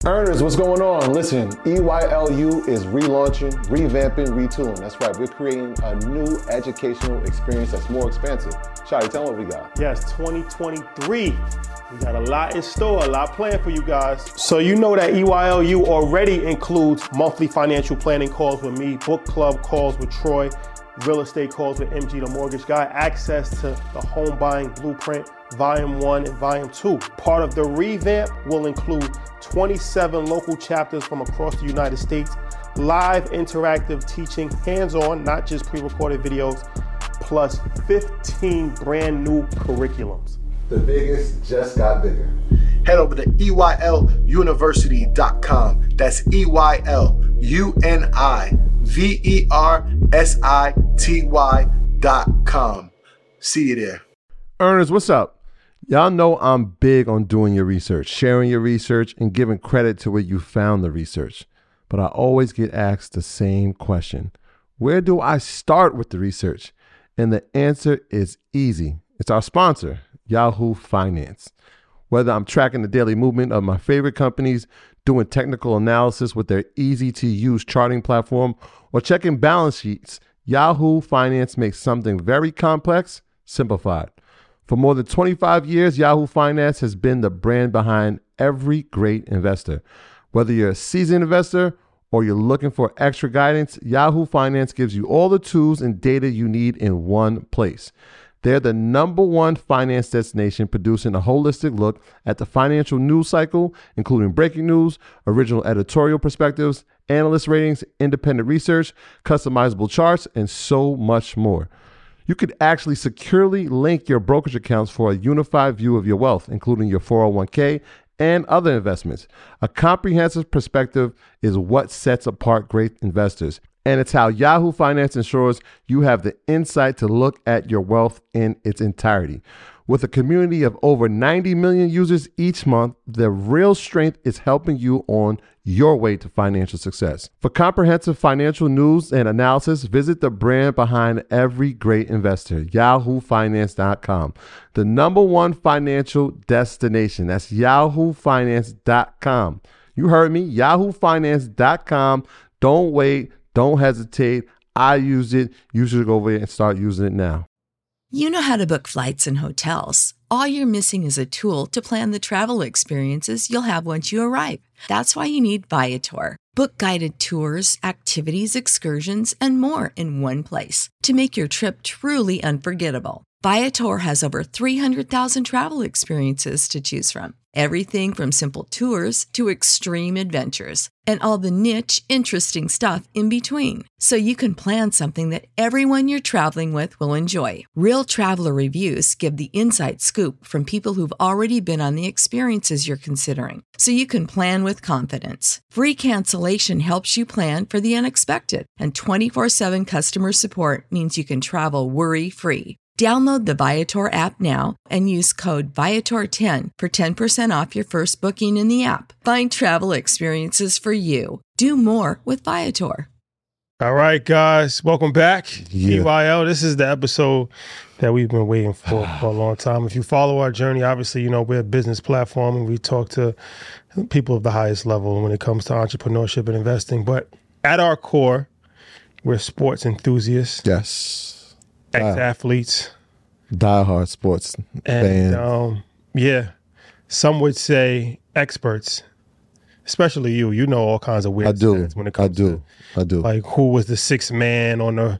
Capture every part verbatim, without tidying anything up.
Earners, what's going on? Listen, E Y L U is relaunching, revamping, retooling. That's right, we're creating a new educational experience that's more expansive. Shawty, tell them what we got. Yes, twenty twenty-three. We got a lot in store, a lot planned for you guys. So you know that E Y L U already includes monthly financial planning calls with me, book club calls with Troy, real estate calls with M G the Mortgage Guy, access to the home buying blueprint, volume one and volume two. Part of the revamp will include twenty-seven local chapters from across the United States, live interactive teaching, hands-on, not just pre-recorded videos, plus fifteen brand new curriculums. The biggest just got bigger. Head over to E Y L university dot com. That's E Y L U N I V E R S I T Y dot com. See you there. Earners, what's up? Y'all know I'm big on doing your research, sharing your research, and giving credit to where you found the research. But I always get asked the same question. Where do I start with the research? And the answer is easy. It's our sponsor, Yahoo Finance. Whether I'm tracking the daily movement of my favorite companies, doing technical analysis with their easy-to-use charting platform, or checking balance sheets, Yahoo Finance makes something very complex simplified. For more than twenty-five years, Yahoo Finance has been the brand behind every great investor. Whether you're a seasoned investor or you're looking for extra guidance, Yahoo Finance gives you all the tools and data you need in one place. They're the number one finance destination, producing a holistic look at the financial news cycle, including breaking news, original editorial perspectives, analyst ratings, independent research, customizable charts, and so much more. You could actually securely link your brokerage accounts for a unified view of your wealth, including your four oh one k and other investments. A comprehensive perspective is what sets apart great investors, and it's how Yahoo Finance ensures you have the insight to look at your wealth in its entirety. With a community of over ninety million users each month, the real strength is helping you on your way to financial success. For comprehensive financial news and analysis, visit the brand behind every great investor, yahoo finance dot com. The number one financial destination. That's yahoo finance dot com. You heard me, yahoo finance dot com. Don't wait. Don't hesitate. I use it. You should go over there and start using it now. You know how to book flights and hotels. All you're missing is a tool to plan the travel experiences you'll have once you arrive. That's why you need Viator. Book guided tours, activities, excursions, and more in one place to make your trip truly unforgettable. Viator has over three hundred thousand travel experiences to choose from. Everything from simple tours to extreme adventures and all the niche, interesting stuff in between. So you can plan something that everyone you're traveling with will enjoy. Real traveler reviews give the inside scoop from people who've already been on the experiences you're considering. So you can plan with confidence. Free cancellation helps you plan for the unexpected. And twenty-four seven customer support means you can travel worry-free. Download the Viator app now and use code Viator ten for ten percent off your first booking in the app. Find travel experiences for you. Do more with Viator. All right, guys, welcome back. Yeah. E Y L, this is the episode that we've been waiting for for a long time. If you follow our journey, obviously, you know, we're a business platform and we talk to people of the highest level when it comes to entrepreneurship and investing. But at our core, we're sports enthusiasts. Yes. Ex-athletes. Die-hard sports And, fans. um, yeah, some would say experts, especially you. You know all kinds of weird I do. stats when it I comes do. to I do. like who was the sixth man on the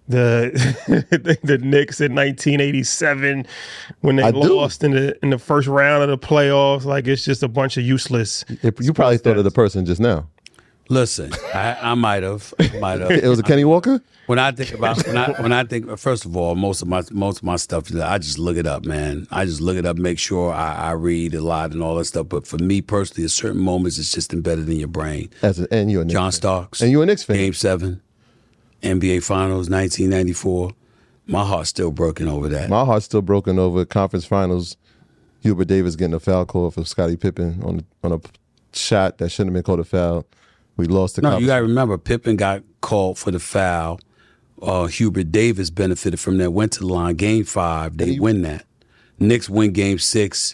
the the, the Knicks in nineteen eighty-seven when they I do. lost in the in the first round of the playoffs. Like it's just a bunch of useless. If you probably thought of the person just now. Listen, I, I might have, might have. It was a Kenny Walker? When I think about when I when I think first of all, most of my most of my stuff, I just look it up, man. I just look it up, make sure I, I read a lot and all that stuff. But for me personally, at certain moments, it's just embedded in your brain. As a, and you're a Knicks John fan. Starks, And you're a Knicks fan. Game Seven, N B A Finals, nineteen ninety-four. My heart's still broken over that. My heart's still broken over conference finals. Hubert Davis getting a foul call for Scottie Pippen on on a shot that shouldn't have been called a foul. We lost the No, conference. you got to remember, Pippen got called for the foul. Uh, Hubert Davis benefited from that, went to the line. Game five, they And he- win that. Knicks win game six.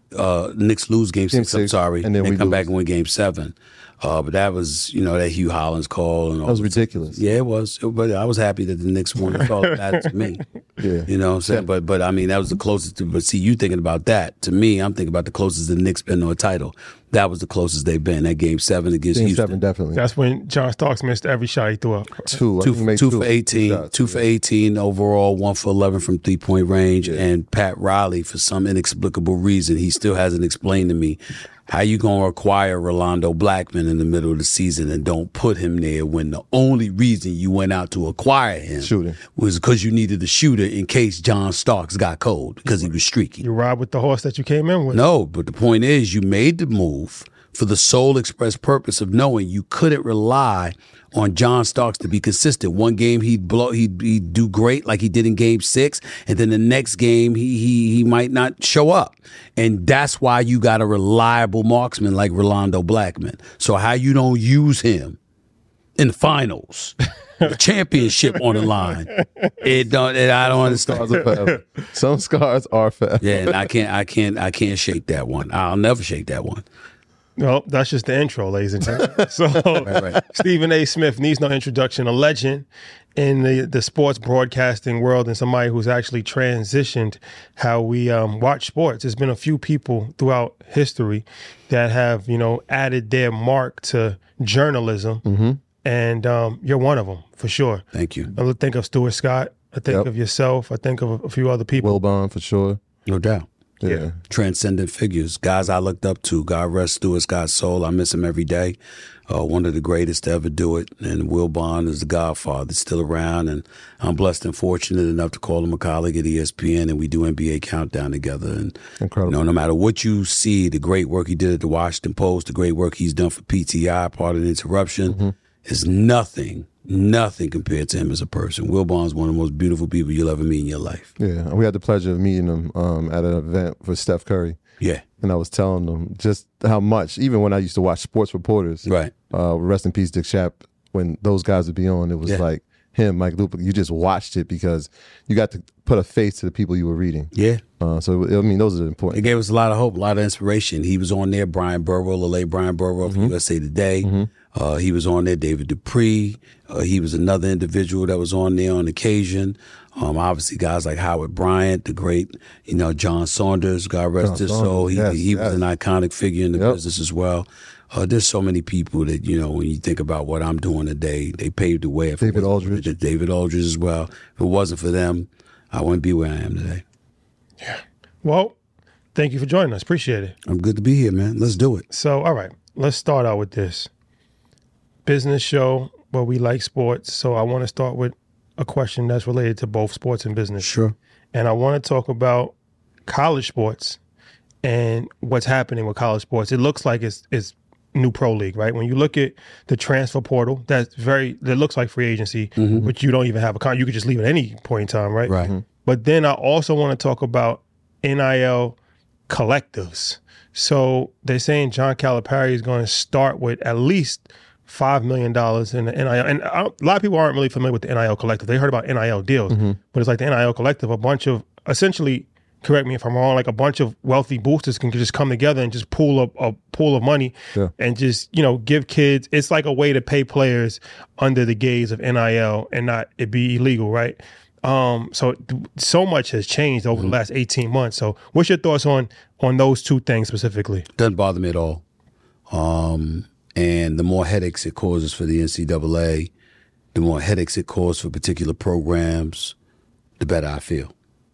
uh, Knicks lose game, Game six, I'm six, sorry, and then we come lose. back and win game seven. Uh, but that was, you know, that Hugh Hollins call. And all That was this. ridiculous. Yeah, it was. But I was happy that the Knicks won. It felt bad to me. Yeah. You know what I'm saying? But, but I mean, that was the closest to, but see, you thinking about that. To me, I'm thinking about the closest the Knicks been to a title. That was the closest they've been. That game seven against Game Houston. seven, definitely. That's when John Starks missed every shot he threw up. two. I Two, think he made two for eighteen, shots. two for eighteen overall, one for eleven from three point range. And Pat Riley, for some inexplicable reason, he still hasn't explained to me how you gonna acquire Rolando Blackman in the middle of the season and don't put him there when the only reason you went out to acquire him Shooting. was because you needed a shooter in case John Starks got cold because he was streaky. You ride with the horse that you came in with. No, but the point is you made the move for the sole express purpose of knowing you couldn't rely on John Starks to be consistent. One game he'd blow, he'd, he'd do great like he did in game six, and then the next game he he he might not show up. And that's why you got a reliable marksman like Rolando Blackman. So how you don't use him in the finals, the championship on the line, it don't. It, I don't understand. Scars are forever. Some scars are forever. Yeah, and I can't, I can't, I can't shake that one. I'll never shake that one. Well, that's just the intro, ladies and gentlemen. So, right. Stephen A. Smith needs no introduction, a legend in the, the sports broadcasting world and somebody who's actually transitioned how we um, watch sports. There's been a few people throughout history that have, you know, added their mark to journalism, Mm-hmm. and um, you're one of them, for sure. Thank you. I think of Stuart Scott. I think Yep. of yourself. I think of a few other people. Wilbon for sure. No doubt. Yeah. Yeah. Transcendent figures, guys I looked up to. God rest Stuart Scott's soul. I miss him every day. Uh, one of the greatest to ever do it. And Will Bond is the godfather, still around. And I'm blessed and fortunate enough to call him a colleague at E S P N, and we do N B A Countdown together. And Incredible. You know, no matter what you see, the great work he did at the Washington Post, the great work he's done for P T I, part of the interruption, Mm-hmm. is nothing, nothing compared to him as a person. Will Bond's one of the most beautiful people you'll ever meet in your life. Yeah. We had the pleasure of meeting him um, at an event for Steph Curry. Yeah, And I was telling them just how much, even when I used to watch sports reporters, right. uh, rest in peace, Dick Schaap, when those guys would be on, it was Yeah. like him, Mike Lupick, you just watched it because you got to put a face to the people you were reading. Yeah. Uh, so, I mean, those are It important. gave us a lot of hope, a lot of inspiration. He was on there, Brian Burwell, the late Brian Burwell from U S A Today. Uh, he was on there, David Dupree. Uh, he was another individual that was on there on occasion. Um, obviously, guys like Howard Bryant, the great, you know, John Saunders, God rest John his Saunders, soul. He, yes, he was yes. an iconic figure in the Yep. business as well. Uh, there's so many people that, you know, when you think about what I'm doing today, they paved the way. If it David wasn't for Aldridge. David Aldridge as well. If it wasn't for them, I wouldn't be where I am today. Well, thank you for joining us. Appreciate it. I'm good to be here, man. Let's do it. So, all right, let's start out with this business show where we like sports. So, I want to start with a question that's related to both sports and business. Sure. And I want to talk about college sports and what's happening with college sports. It looks like it's it's new pro league, right? When you look at the transfer portal, that's very that looks like free agency, but you don't even have a con. You could just leave at any point in time, right? Right. But then I also want to talk about N I L collectives. So they're saying John Calipari is going to start with at least five million dollars in the N I L. And I, a lot of people aren't really familiar with the N I L collective. They heard about N I L deals, but it's like the N I L collective, a bunch of essentially, correct me if I'm wrong, like a bunch of wealthy boosters can just come together and just pool up a pool of money Yeah. and just, you know, give kids. It's like a way to pay players under the gaze of N I L and not it be illegal, right? Um, so so much has changed over the last eighteen months. So what's your thoughts on on those two things specifically? Doesn't bother me at all. Um, and the more headaches it causes for the N C double A, the more headaches it causes for particular programs, the better I feel.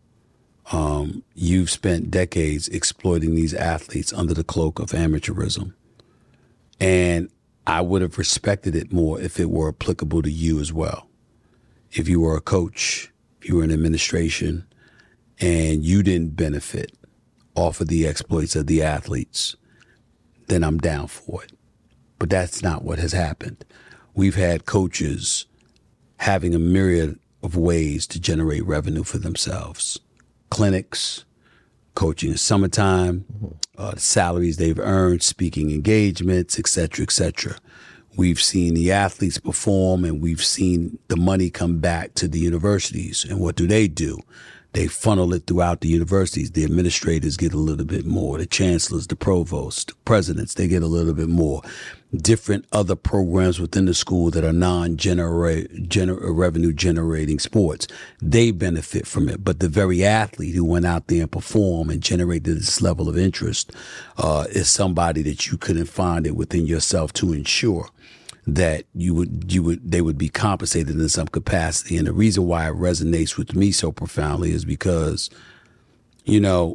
Um, you've spent decades exploiting these athletes under the cloak of amateurism. And I would have respected it more if it were applicable to you as well. If you were a coach, if you were in administration, and you didn't benefit off of the exploits of the athletes, then I'm down for it. But that's not what has happened. We've had coaches having a myriad of ways to generate revenue for themselves. Clinics, coaching in summertime, uh, the salaries they've earned, speaking engagements, et cetera, et cetera. We've seen the athletes perform, and we've seen the money come back to the universities. And what do they do? They funnel it throughout the universities. The administrators get a little bit more. The chancellors, the provosts, the presidents, they get a little bit more. Different other programs within the school that are non-generate gener- revenue generating sports, they benefit from it. But the very athlete who went out there and performed and generated this level of interest uh, is somebody that you couldn't find it within yourself to ensure that you would, you would, they would be compensated in some capacity. And the reason why it resonates with me so profoundly is because, you know,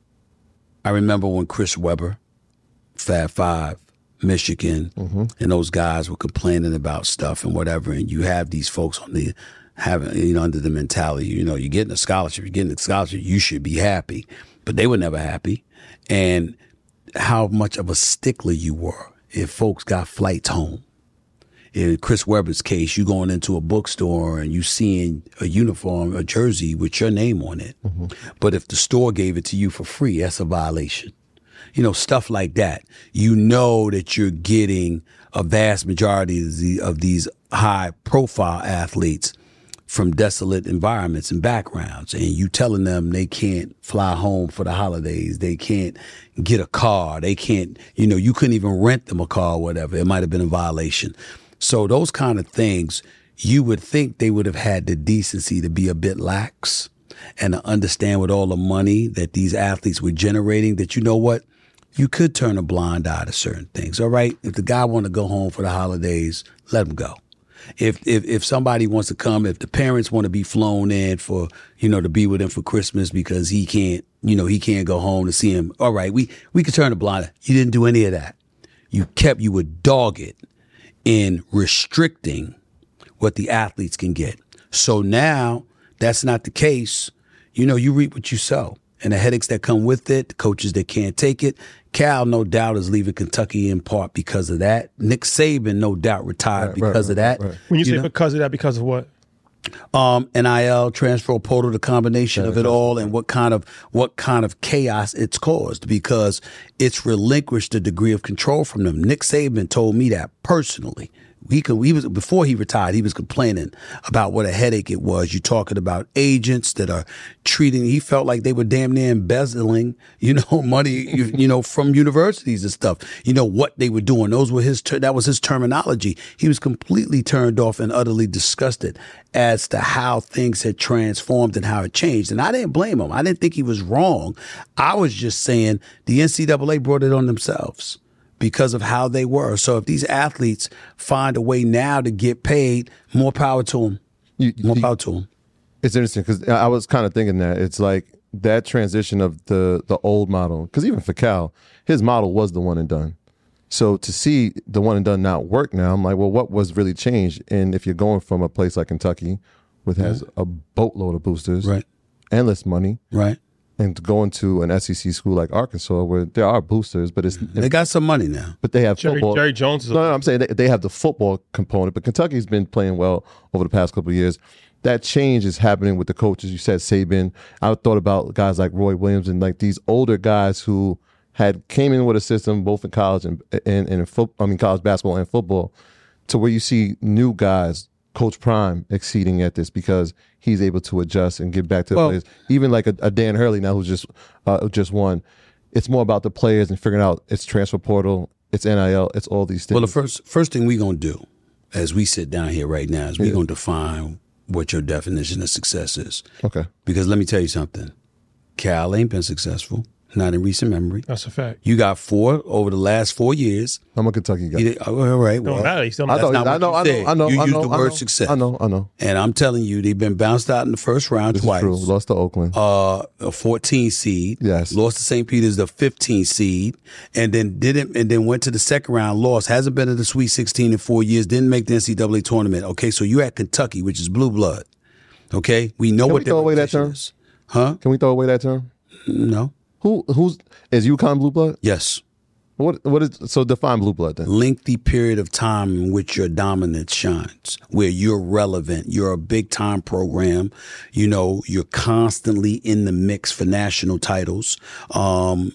I remember when Chris Webber, Fab Five, Michigan, mm-hmm. and those guys were complaining about stuff and whatever. And you have these folks on the, having, you know, under the mentality, you know, you're getting a scholarship, you're getting a scholarship, you should be happy. But they were never happy. And how much of a stickler you were if folks got flights home. In Chris Webber's case, you going into a bookstore and you seeing a uniform, a jersey with your name on it. Mm-hmm. But if the store gave it to you for free, that's a violation. You know, stuff like that. You know that you're getting a vast majority of, the, of these high-profile athletes from desolate environments and backgrounds, and you telling them they can't fly home for the holidays, they can't get a car, they can't, you know, you couldn't even rent them a car or whatever. It might have been a violation. So those kind of things, you would think they would have had the decency to be a bit lax and to understand with all the money that these athletes were generating that, you know what, you could turn a blind eye to certain things. All right. If the guy want to go home for the holidays, let him go. If, if, if somebody wants to come, if the parents want to be flown in for, you know, to be with him for Christmas because he can't, you know, he can't go home to see him. All right. We, we could turn a blind eye. You didn't do any of that. You kept, you were dogged in restricting what the athletes can get. So now that's not the case. You know, you reap what you sow. And the headaches that come with it, the coaches that can't take it. Cal, no doubt, is leaving Kentucky in part because of that. Nick Saban, no doubt, retired right, because right, of that. Right. When you, you say know? because of that, because of what? Um, N I L, transfer portal, the combination yeah, of it all, and what kind of what kind of chaos it's caused because it's relinquished a degree of control from them. Nick Saban told me that personally. He could, he was before he retired, he was complaining about what a headache it was. You're talking about agents that are treating, he felt like they were damn near embezzling, you know, money, you, you know, from universities and stuff. You know, what they were doing. Those were his, ter- that was his terminology. He was completely turned off and utterly disgusted as to how things had transformed and how it changed. And I didn't blame him. I didn't think he was wrong. I was just saying the N C double A brought it on themselves because of how they were. So if these athletes find a way now to get paid, more power to them. You, more you, power to them. It's interesting because I was kind of thinking that it's like that transition of the the old model. Because even for Cal, his model was the one and done. So to see the one and done not work now, I'm like, well, what was really changed? And if you're going from a place like Kentucky, which has right. a boatload of boosters, right, endless money, right. and going to an S E C school like Arkansas where there are boosters, but it's they got some money now. But they have Jerry, football. Jerry Jones is no, no, I'm saying they, they have the football component, but Kentucky's been playing well over the past couple of years. That change is happening with the coaches. You said Saban. I thought about guys like Roy Williams and like these older guys who had came in with a system both in college and and, and in football. I mean, college basketball and football, to where you see new guys. Coach Prime exceeding at this because he's able to adjust and get back to the well, players. Even like a, a Dan Hurley now who's just uh, just won. It's more about the players and figuring out it's transfer portal, it's N I L, it's all these things. Well, the first first thing we're going to do as we sit down here right now is we're yeah. going to define what your definition of success is. Okay. Because let me tell you something. Cal ain't been successful. Not in recent memory. That's a fact. You got four over the last four years. I'm a Kentucky guy. You, all right. Well, no, matter. Still I know, not I know, what you I know, I know. You I used know, the I word know, success. I know, I know. And I'm telling you, they've been bounced out in the first round this twice. Is true. Lost to Oakland. Uh, a fourteen seed. Yes. Lost to Saint Peter's, the fifteen seed, and then didn't, and then went to the second round. Lost. Hasn't been to the Sweet sixteen in four years. Didn't make the N C double A tournament. Okay, so you at Kentucky, which is blue blood. Okay, we know Can what we throw away that term? Is. Huh? Can we throw away that term? No. Who who's is UConn blue blood? Yes. What what is so define blue blood then? Lengthy period of time in which your dominance shines, where you're relevant. You're a big time program. You know, you're constantly in the mix for national titles. Um,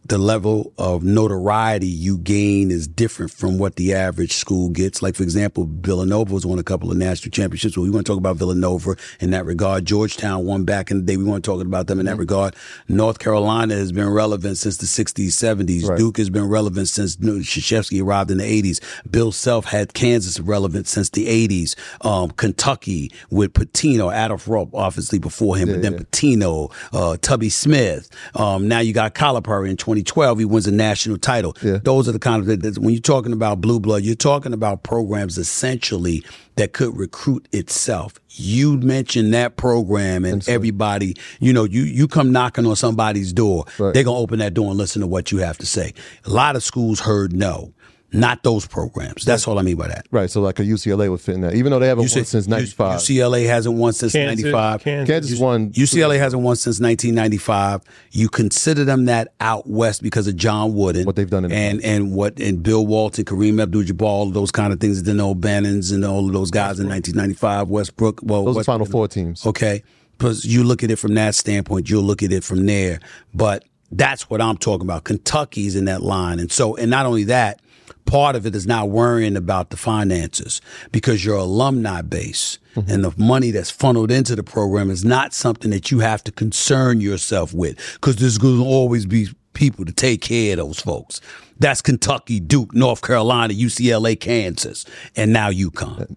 the level of notoriety you gain is different from what the average school gets. Like, for example, Villanova has won a couple of national championships. Well, we want to talk about Villanova in that regard. Georgetown won back in the day. We want to talk about them in that regard. North Carolina has been relevant since the sixties, seventies. Right. Duke has been relevant since Krzyzewski arrived in the eighties. Bill Self had Kansas relevant since the eighties. Um, Kentucky with Pitino, Adolph Rupp, obviously before him, Yeah, but then yeah. Pitino, uh, Tubby Smith. Um, now you got Calipari in twenty twelve. He wins a national title. Yeah. Those are the kind of, that when you're talking about blue blood, you're talking about programs essentially that could recruit itself. You mentioned that program and, And so- everybody, you know, you, you come knocking on somebody's door, Right. they're going to open that door and listen to what you have to say. A lot of schools heard no. Not those programs. That's all I mean by that. Right, so like a U C L A would fit in that, even though they haven't You won said- since ninety-five. U C L A hasn't won since Kansas, ninety-five. Kansas. Kansas won. U C L A hasn't won since nineteen ninety-five. You consider them that out west because of John Wooden. What they've done in the and and what and Bill Walton, Kareem Abdul-Jabbar, all of those kind of things. Then O'Bannons and all of those guys in nineteen ninety-five. Westbrook. Well, Those are Westbrook- Final Four teams. Okay, because you look at it from that standpoint, you'll look at it from there. But that's what I'm talking about. Kentucky's in that line, and so and not only that. Part of it is not worrying about the finances because your alumni base mm-hmm. and the money that's funneled into the program is not something that you have to concern yourself with because there's going to always be people to take care of those folks. That's Kentucky, Duke, North Carolina, U C L A, Kansas, and now UConn.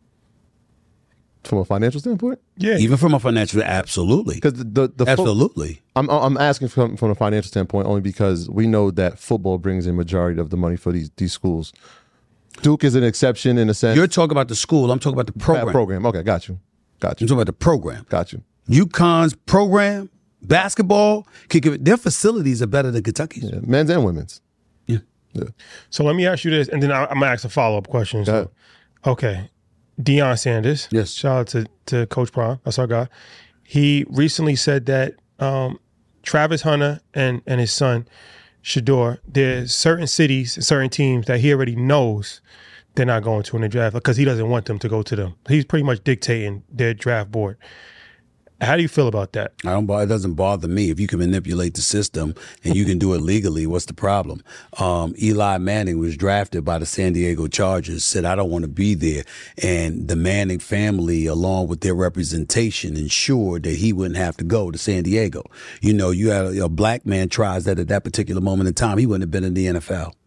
From a financial standpoint? Yeah. Even from a financial, absolutely. Because the, the, the fo- Absolutely. I'm I'm asking from from a financial standpoint only because we know that football brings in majority of the money for these these schools. Duke is an exception in a sense. You're talking about the school. I'm talking about the Bad program. program. Okay, got you. Got I'm you. talking about the program. Got you. UConn's program, basketball, can give it, their facilities are better than Kentucky's. Yeah, men's and women's. Yeah. Yeah. So let me ask you this, and then I, I'm gonna ask a follow up question. Go ahead. So, okay, Deion Sanders. Yes. Shout out to, to Coach Prime. That's our guy. He recently said that um, Travis Hunter and and his son Shador, there's certain cities, certain teams that he already knows they're not going to in the draft because he doesn't want them to go to them. He's pretty much dictating their draft board. How do you feel about that? I don't. It doesn't bother me if you can manipulate the system and you can do it legally. What's the problem? Um, Eli Manning was drafted by the San Diego Chargers. Said I don't want to be there, and the Manning family, along with their representation, ensured that he wouldn't have to go to San Diego. You know, you had a, a black man tries that at that particular moment in time, he wouldn't have been in the N F L.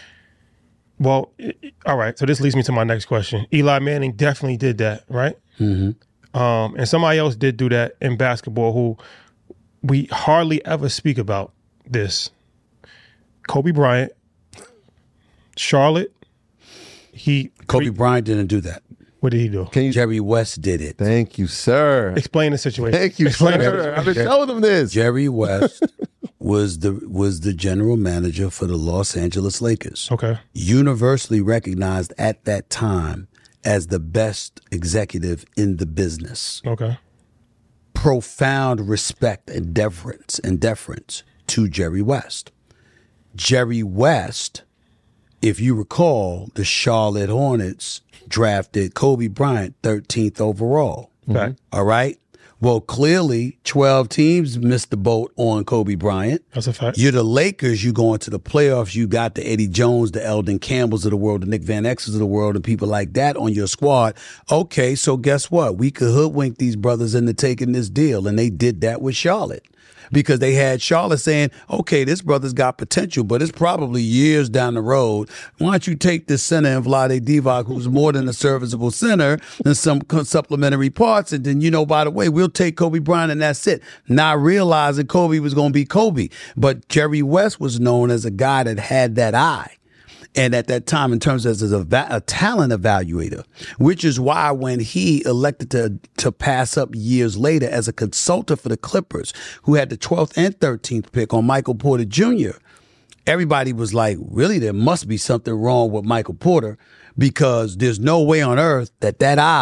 Well, i- i- all right. So this leads me to my next question. Eli Manning definitely did that, right? Mm-hmm. Um, and somebody else did do that in basketball who we hardly ever speak about this. Kobe Bryant, Charlotte, he Kobe pre- Bryant didn't do that. what did he do? Can you? Jerry West did it. Thank you, sir. Explain the situation. Thank you, Explain the sir. situation. I've been telling them this. Jerry West was the was the general manager for the Los Angeles Lakers. Okay. Universally recognized at that time as the best executive in the business. Okay. Profound respect and deference and deference to Jerry West. Jerry West, if you recall, the Charlotte Hornets drafted Kobe Bryant thirteenth overall. Fact. All right. Well, clearly, twelve teams missed the boat on Kobe Bryant. That's a fact. You're the Lakers. You go into the playoffs. You got the Eddie Jones, the Eldon Campbells of the world, the Nick Van Exels of the world, and people like that on your squad. Okay, so guess what? We could hoodwink these brothers into taking this deal, and they did that with Charlotte. Because they had Charlotte saying, okay, this brother's got potential, but it's probably years down the road. Why don't you take this center in Vlade Divac, who's more than a serviceable center, and some supplementary parts, and then, you know, by the way, we'll take Kobe Bryant and that's it. Not realizing Kobe was going to be Kobe. But Jerry West was known as a guy that had that eye. And at that time, in terms of as a, a talent evaluator, which is why when he elected to to pass up years later as a consultant for the Clippers, who had the twelfth and thirteenth pick on Michael Porter Junior, everybody was like, really, there must be something wrong with Michael Porter because there's no way on earth that that eye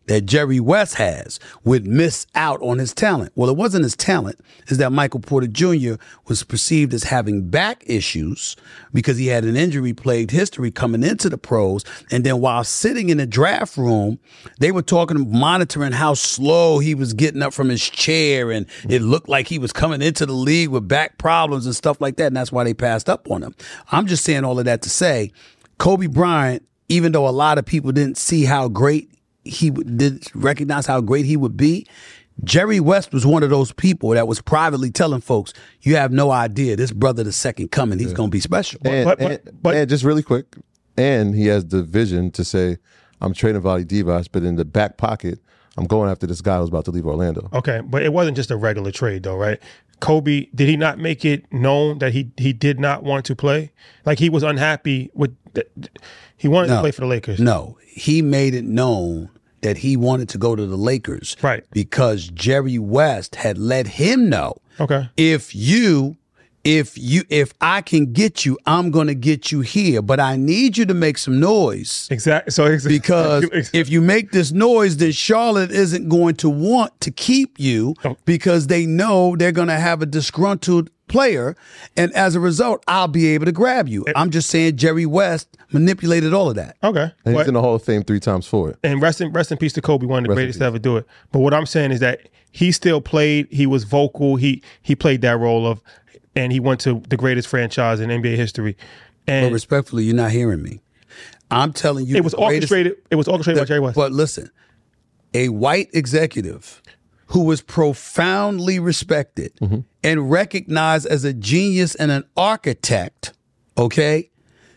that Jerry West has would miss out on his talent. Well, it wasn't his talent. It's that Michael Porter Junior was perceived as having back issues because he had an injury-plagued history coming into the pros. And then while sitting in the draft room, they were talking, monitoring how slow he was getting up from his chair. And it looked like he was coming into the league with back problems and stuff like that. And that's why they passed up on him. I'm just saying all of that to say, Kobe Bryant, even though a lot of people didn't see how great he didn't recognize how great he would be, Jerry West was one of those people that was privately telling folks, you have no idea, this brother the second coming, he's yeah. going to be special. And, but, but, and, but, and just really quick, and he has the vision to say, I'm trading Vlade Divac, but in the back pocket, I'm going after this guy who's about to leave Orlando. Okay, but it wasn't just a regular trade though, right? Kobe, did he not make it known that he he did not want to play? Like he was unhappy with, the, he wanted no, to play for the Lakers. No, he made it known that he wanted to go to the Lakers. Right. Because Jerry West had let him know. Okay. If you, if you, if I can get you, I'm going to get you here, but I need you to make some noise. Exactly. So exactly. Because exactly. if you make this noise, then Charlotte isn't going to want to keep you oh. because they know they're going to have a disgruntled player, and as a result, I'll be able to grab you. I'm just saying Jerry West manipulated all of that. Okay. And he's what, in the Hall of Fame three times for it. And rest in, rest in peace to Kobe, one of the rest greatest to ever do it. But what I'm saying is that he still played, he was vocal, he he played that role of, and he went to the greatest franchise in N B A history. And but respectfully, you're not hearing me. I'm telling you. It was orchestrated, it was orchestrated the, by Jerry West. But listen, a white executive who was profoundly respected mm-hmm. and recognized as a genius and an architect, okay,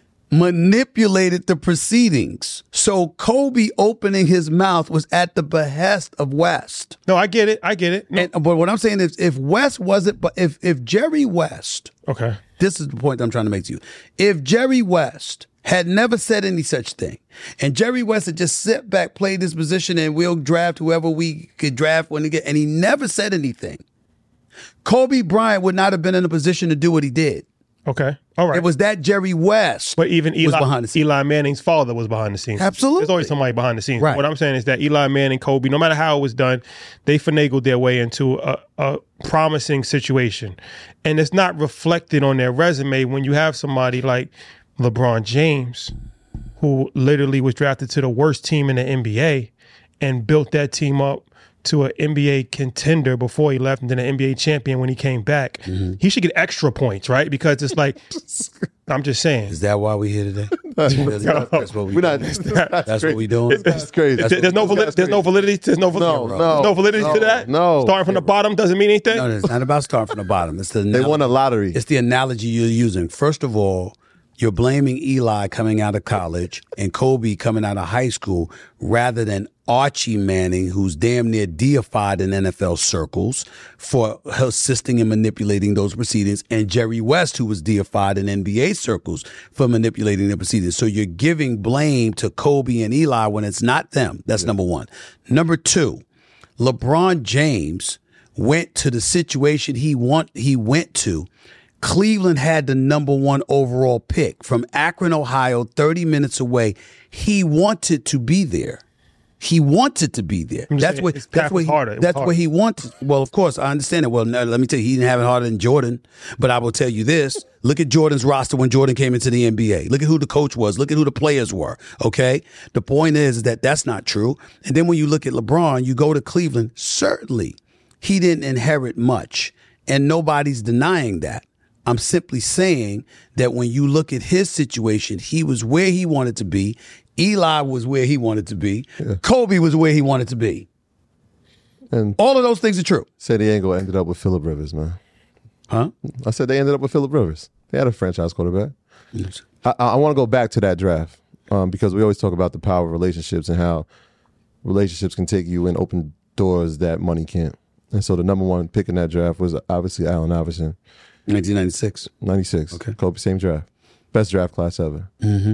manipulated the proceedings. So Kobe opening his mouth was at the behest of West. No, I get it. I get it. No. And, but what I'm saying is if West wasn't, but if, if Jerry West, okay, this is the point I'm trying to make to you. If Jerry West had never said any such thing, and Jerry West had just sit back, played his position, and we'll draft whoever we could draft when he get, and he never said anything, Kobe Bryant would not have been in a position to do what he did. Okay, all right. It was that Jerry West, but even Eli, was behind the scenes. Eli Manning's father was behind the scenes. Absolutely, there's always somebody behind the scenes. Right. What I'm saying is that Eli Manning, Kobe, no matter how it was done, they finagled their way into a, a promising situation, and it's not reflected on their resume when you have somebody like LeBron James, who literally was drafted to the worst team in the N B A and built that team up to an N B A contender before he left and then an N B A champion when he came back. Mm-hmm. He should get extra points, right? Because it's like, I'm just saying. Is that why we're here today? Really? That's what we we're not, that's, that's, that's what we doing? That's crazy. That's there's, no validity, there's no validity. There's no validity. No, no, no validity no, to that? No. Starting from the bottom doesn't mean anything? No, it's not about starting from the bottom. It's the they won a lottery. It's the analogy you're using. First of all, you're blaming Eli coming out of college and Kobe coming out of high school rather than Archie Manning, who's damn near deified in N F L circles for assisting and manipulating those proceedings, and Jerry West, who was deified in N B A circles for manipulating the proceedings. So you're giving blame to Kobe and Eli when it's not them. That's yeah. number one. Number two, LeBron James went to the situation he want he went to. Cleveland had the number one overall pick from Akron, Ohio, thirty minutes away. He wanted to be there. He wanted to be there. That's what. That's what. He, that's what he wanted. Well, of course, I understand it. Well, no, let me tell you, he didn't have it harder than Jordan. But I will tell you this: look at Jordan's roster when Jordan came into the N B A. Look at who the coach was. Look at who the players were. Okay. The point is that that's not true. And then when you look at LeBron, you go to Cleveland. Certainly, he didn't inherit much, and nobody's denying that. I'm simply saying that when you look at his situation, he was where he wanted to be. Eli was where he wanted to be. Yeah. Kobe was where he wanted to be. And all of those things are true. San Diego ended up with Phillip Rivers, man. Huh? I said they ended up with Phillip Rivers. They had a franchise quarterback. Yes. I, I want to go back to that draft um, because we always talk about the power of relationships and how relationships can take you and open doors that money can't. And so the number one pick in that draft was obviously Allen Iverson. nineteen ninety-six. ninety-six. Okay. Kobe, same draft. Best draft class ever. Mm-hmm.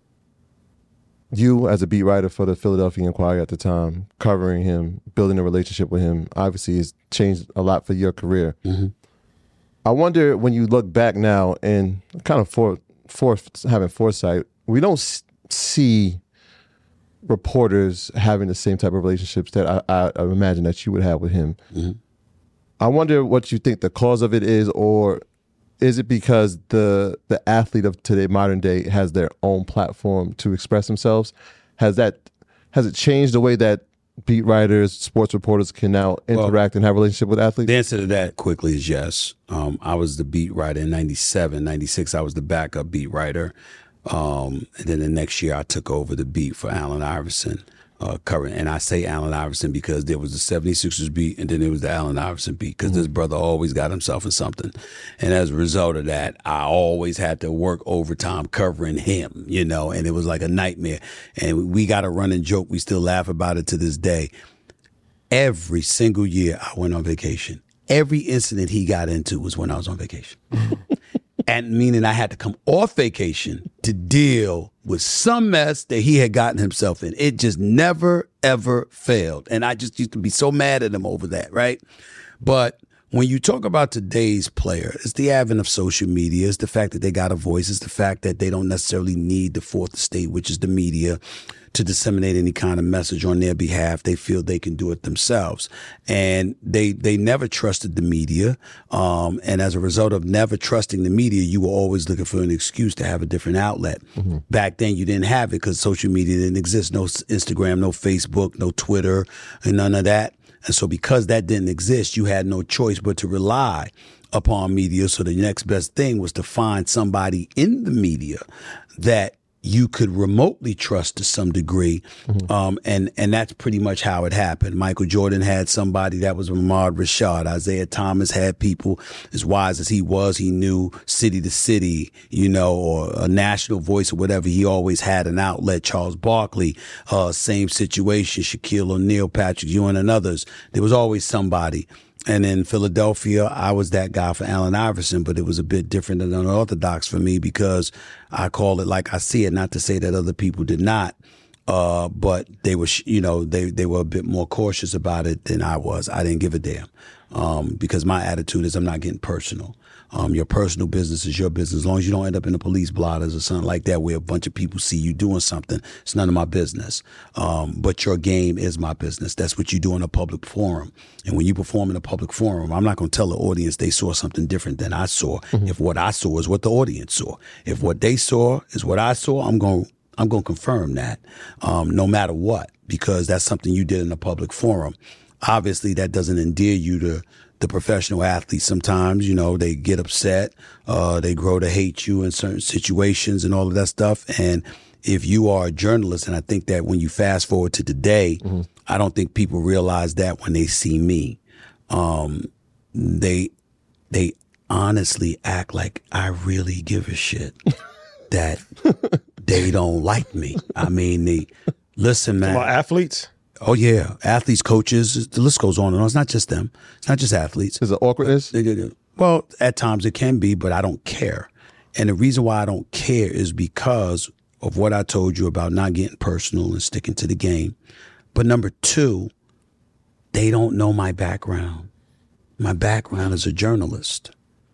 You, as a beat writer for the Philadelphia Inquirer at the time, covering him, building a relationship with him, obviously has changed a lot for your career. Mm-hmm. I wonder when you look back now and kind of for, for having foresight, we don't see reporters having the same type of relationships that I, I, I imagine that you would have with him. Mm-hmm. I wonder what you think the cause of it is, or is it because the the athlete of today, modern day, has their own platform to express themselves? Has that has it changed the way that beat writers, sports reporters can now interact well, and have a relationship with athletes? The answer to that quickly is yes. Um, I was the beat writer in ninety-seven, ninety-six. I was the backup beat writer. Um, and then the next year I took over the beat for Allen Iverson. Uh, current, and I say Allen Iverson because there was the seventy-sixers beat and then there was the Allen Iverson beat because mm-hmm. this brother always got himself in something. And as a result of that, I always had to work overtime covering him, you know, and it was like a nightmare. And we got a running joke. We still laugh about it to this day. Every single year I went on vacation. Every incident he got into was when I was on vacation. And meaning I had to come off vacation to deal with some mess that he had gotten himself in. It just never, ever failed. And I just used to be so mad at him over that, right? But when you talk about today's player, it's the advent of social media. It's the fact that they got a voice. It's the fact that they don't necessarily need the fourth estate, which is the media, to disseminate any kind of message on their behalf. They feel they can do it themselves. And they they never trusted the media. Um, and as a result of never trusting the media, you were always looking for an excuse to have a different outlet. Mm-hmm. Back then, you didn't have it because social media didn't exist. No Instagram, no Facebook, no Twitter, and none of that. And so because that didn't exist, you had no choice but to rely upon media. So the next best thing was to find somebody in the media that you could remotely trust to some degree. Mm-hmm. Um, and, and that's pretty much how it happened. Michael Jordan had somebody that was Ahmad Rashad. Isaiah Thomas had people as wise as he was. He knew city to city, you know, or a national voice or whatever. He always had an outlet. Charles Barkley, uh, same situation. Shaquille O'Neal, Patrick Ewing, and others. There was always somebody. And in Philadelphia, I was that guy for Allen Iverson, but it was a bit different than unorthodox for me because I call it like I see it, not to say that other people did not. Uh, but they were, you know, they, they were a bit more cautious about it than I was. I didn't give a damn. Um, because my attitude is I'm not getting personal. Um, your personal business is your business. As long as you don't end up in the police blotters or something like that where a bunch of people see you doing something, it's none of my business. Um, but your game is my business. That's what you do in a public forum. And when you perform in a public forum, I'm not going to tell the audience they saw something different than I saw. Mm-hmm. If what I saw is what the audience saw. If what they saw is what I saw, I'm going I'm going to confirm that, um, no matter what, because that's something you did in a public forum. Obviously, that doesn't endear you to the professional athletes. Sometimes, you know, they get upset, uh, they grow to hate you in certain situations and all of that stuff. And if you are a journalist, and I think that when you fast forward to today, mm-hmm. I don't think people realize that when they see me, um, they they honestly act like I really give a shit that they don't like me. I mean, they listen, man. About athletes? Oh, yeah. Athletes, coaches, the list goes on and on. It's not just them. It's not just athletes. Is it awkwardness? Well, at times it can be, but I don't care. And the reason why I don't care is because of what I told you about not getting personal and sticking to the game. But number two, they don't know my background. My background is a journalist.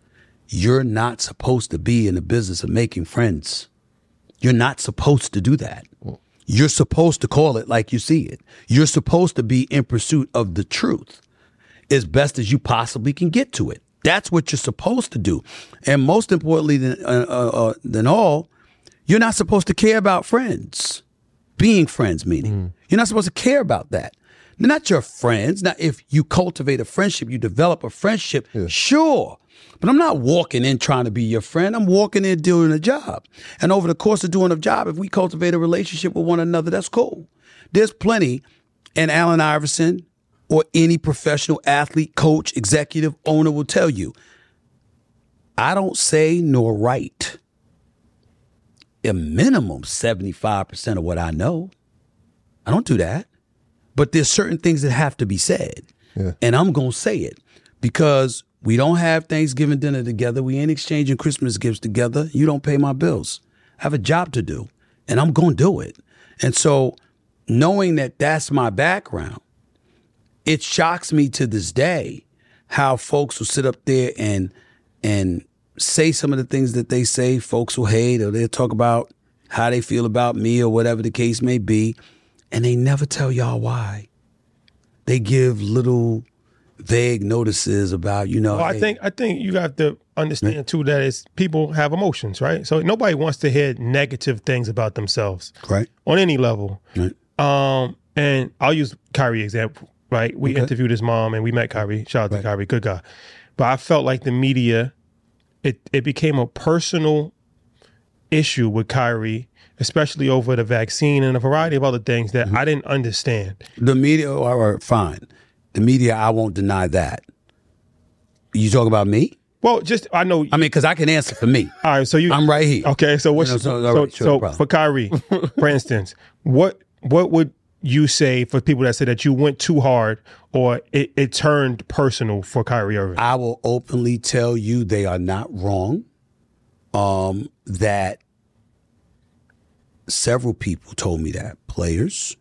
You're not supposed to be in the business of making friends. You're not supposed to do that. You're supposed to call it like you see it. You're supposed to be in pursuit of the truth as best as you possibly can get to it. That's what you're supposed to do. And most importantly than, uh, uh, than all, you're not supposed to care about friends. Being friends, meaning. Mm. You're not supposed to care about that. They're not your friends. Now, if you cultivate a friendship, you develop a friendship, yeah. Sure. But I'm not walking in trying to be your friend. I'm walking in doing a job. And over the course of doing a job, if we cultivate a relationship with one another, that's cool. There's plenty, and Allen Iverson or any professional athlete, coach, executive, owner will tell you, I don't say nor write a minimum seventy-five percent of what I know. I don't do that. But there's certain things that have to be said. Yeah. And I'm going to say it because we don't have Thanksgiving dinner together. We ain't exchanging Christmas gifts together. You don't pay my bills. I have a job to do, and I'm going to do it. And so knowing that that's my background, it shocks me to this day how folks will sit up there and and say some of the things that they say. Folks will hate, or they'll talk about how they feel about me or whatever the case may be. and they never tell y'all why. They give little vague notices about, you know. Well, hey, I think I think you have to understand right. too that it's people have emotions, right? So nobody wants to hear negative things about themselves, right? On any level. Right. Um, and I'll use Kyrie example, right? We okay. interviewed his mom and we met Kyrie. Shout out right. to Kyrie, good guy. But I felt like the media, it it became a personal issue with Kyrie, especially over the vaccine and a variety of other things that mm-hmm. I didn't understand. The media, all right, fine. The media, I won't deny that. You talk about me? Well, just, I know. I mean, because I can answer for me. All right, so you. I'm right here. Okay, so what's, you know, so, so, right, so, sure, so for Kyrie, for instance, what what would you say for people that say that you went too hard or it, it turned personal for Kyrie Irving? I will openly tell you they are not wrong. Um, that several people told me that. Players,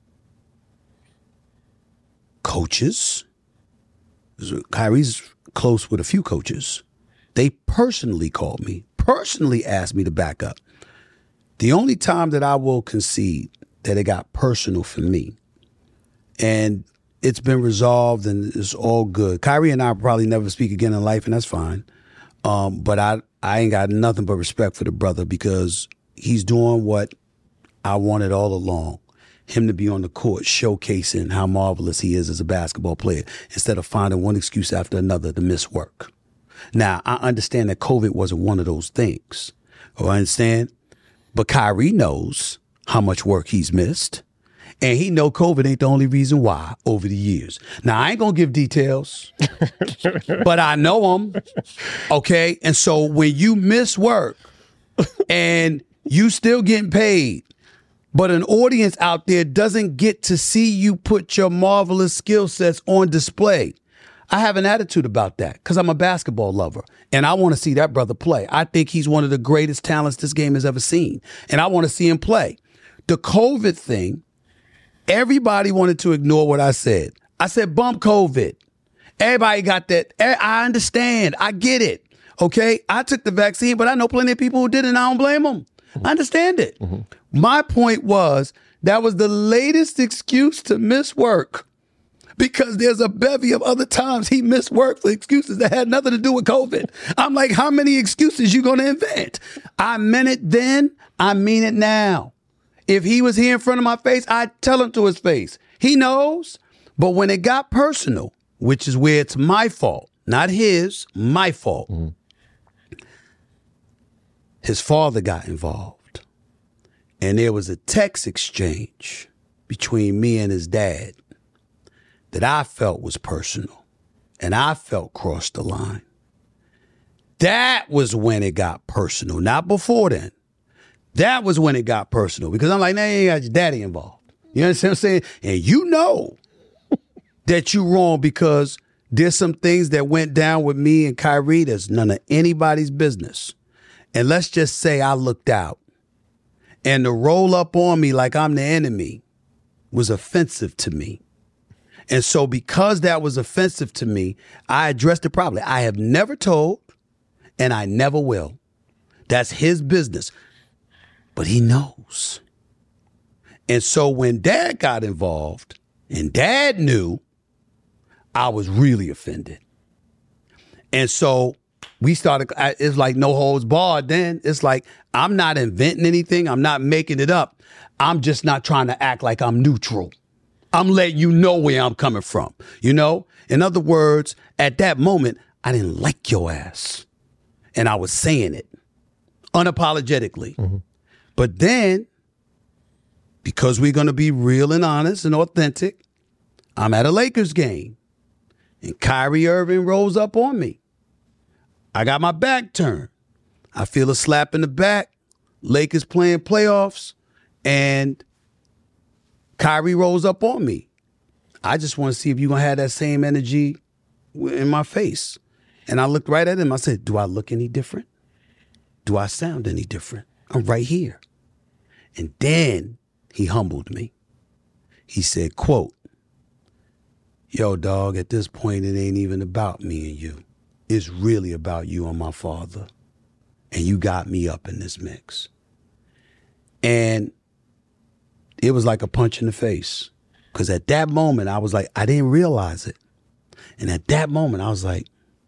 coaches. Kyrie's close with a few coaches. They personally called me, personally asked me to back up. The only time that I will concede that it got personal for me, and it's been resolved and it's all good. Kyrie and I will probably never speak again in life, and that's fine. Um, but I, I ain't got nothing but respect for the brother because he's doing what I wanted all along. Him to be on the court showcasing how marvelous he is as a basketball player instead of finding one excuse after another to miss work. Now, I understand that COVID wasn't one of those things. Oh, I understand. But Kyrie knows how much work he's missed. And he know COVID ain't the only reason why over the years. Now, I ain't going to give details, but I know them. Okay? And so when you miss work and you still getting paid, but an audience out there doesn't get to see you put your marvelous skill sets on display, I have an attitude about that because I'm a basketball lover and I want to see that brother play. I think he's one of the greatest talents this game has ever seen, and I want to see him play. The COVID thing, everybody wanted to ignore what I said. I said, bump COVID. Everybody got that. I understand. I get it. Okay? I took the vaccine, but I know plenty of people who didn't, and I don't blame them. I understand it. Mm-hmm. My point was that was the latest excuse to miss work because there's a bevy of other times he missed work for excuses that had nothing to do with COVID. I'm like, how many excuses you going to invent? I meant it then. I mean it now. If he was here in front of my face, I'd tell him to his face. He knows. But when it got personal, which is where it's my fault, not his, my fault, mm-hmm. his father got involved. And there was a text exchange between me and his dad that I felt was personal and I felt crossed the line. That was when it got personal, not before then. That was when it got personal because I'm like, now you ain't got your daddy involved. You understand what I'm saying? And you know that you're wrong because there's some things that went down with me and Kyrie that's none of anybody's business. And let's just say I looked out. And to roll up on me like I'm the enemy was offensive to me. And so because that was offensive to me, I addressed it properly. I have never told, and I never will. That's his business. But he knows. And so when Dad got involved, and Dad knew, I was really offended. And so we started, it's like no holds barred then. It's like, I'm not inventing anything. I'm not making it up. I'm just not trying to act like I'm neutral. I'm letting you know where I'm coming from. You know? In other words, at that moment, I didn't like your ass. And I was saying it unapologetically. Mm-hmm. But then, because we're going to be real and honest and authentic, I'm at a Lakers game. And Kyrie Irving rolls up on me. I got my back turned. I feel a slap in the back. Lakers playing playoffs. And Kyrie rolls up on me. I just want to see if you're going to have that same energy in my face. And I looked right at him. I said, do I look any different? Do I sound any different? I'm right here. And then he humbled me. He said, quote, yo, dog, at this point, it ain't even about me and you. It's really about you and my father. And you got me up in this mix. And it was like a punch in the face. Because at that moment, I was like, I didn't realize it. And at that moment, I was like,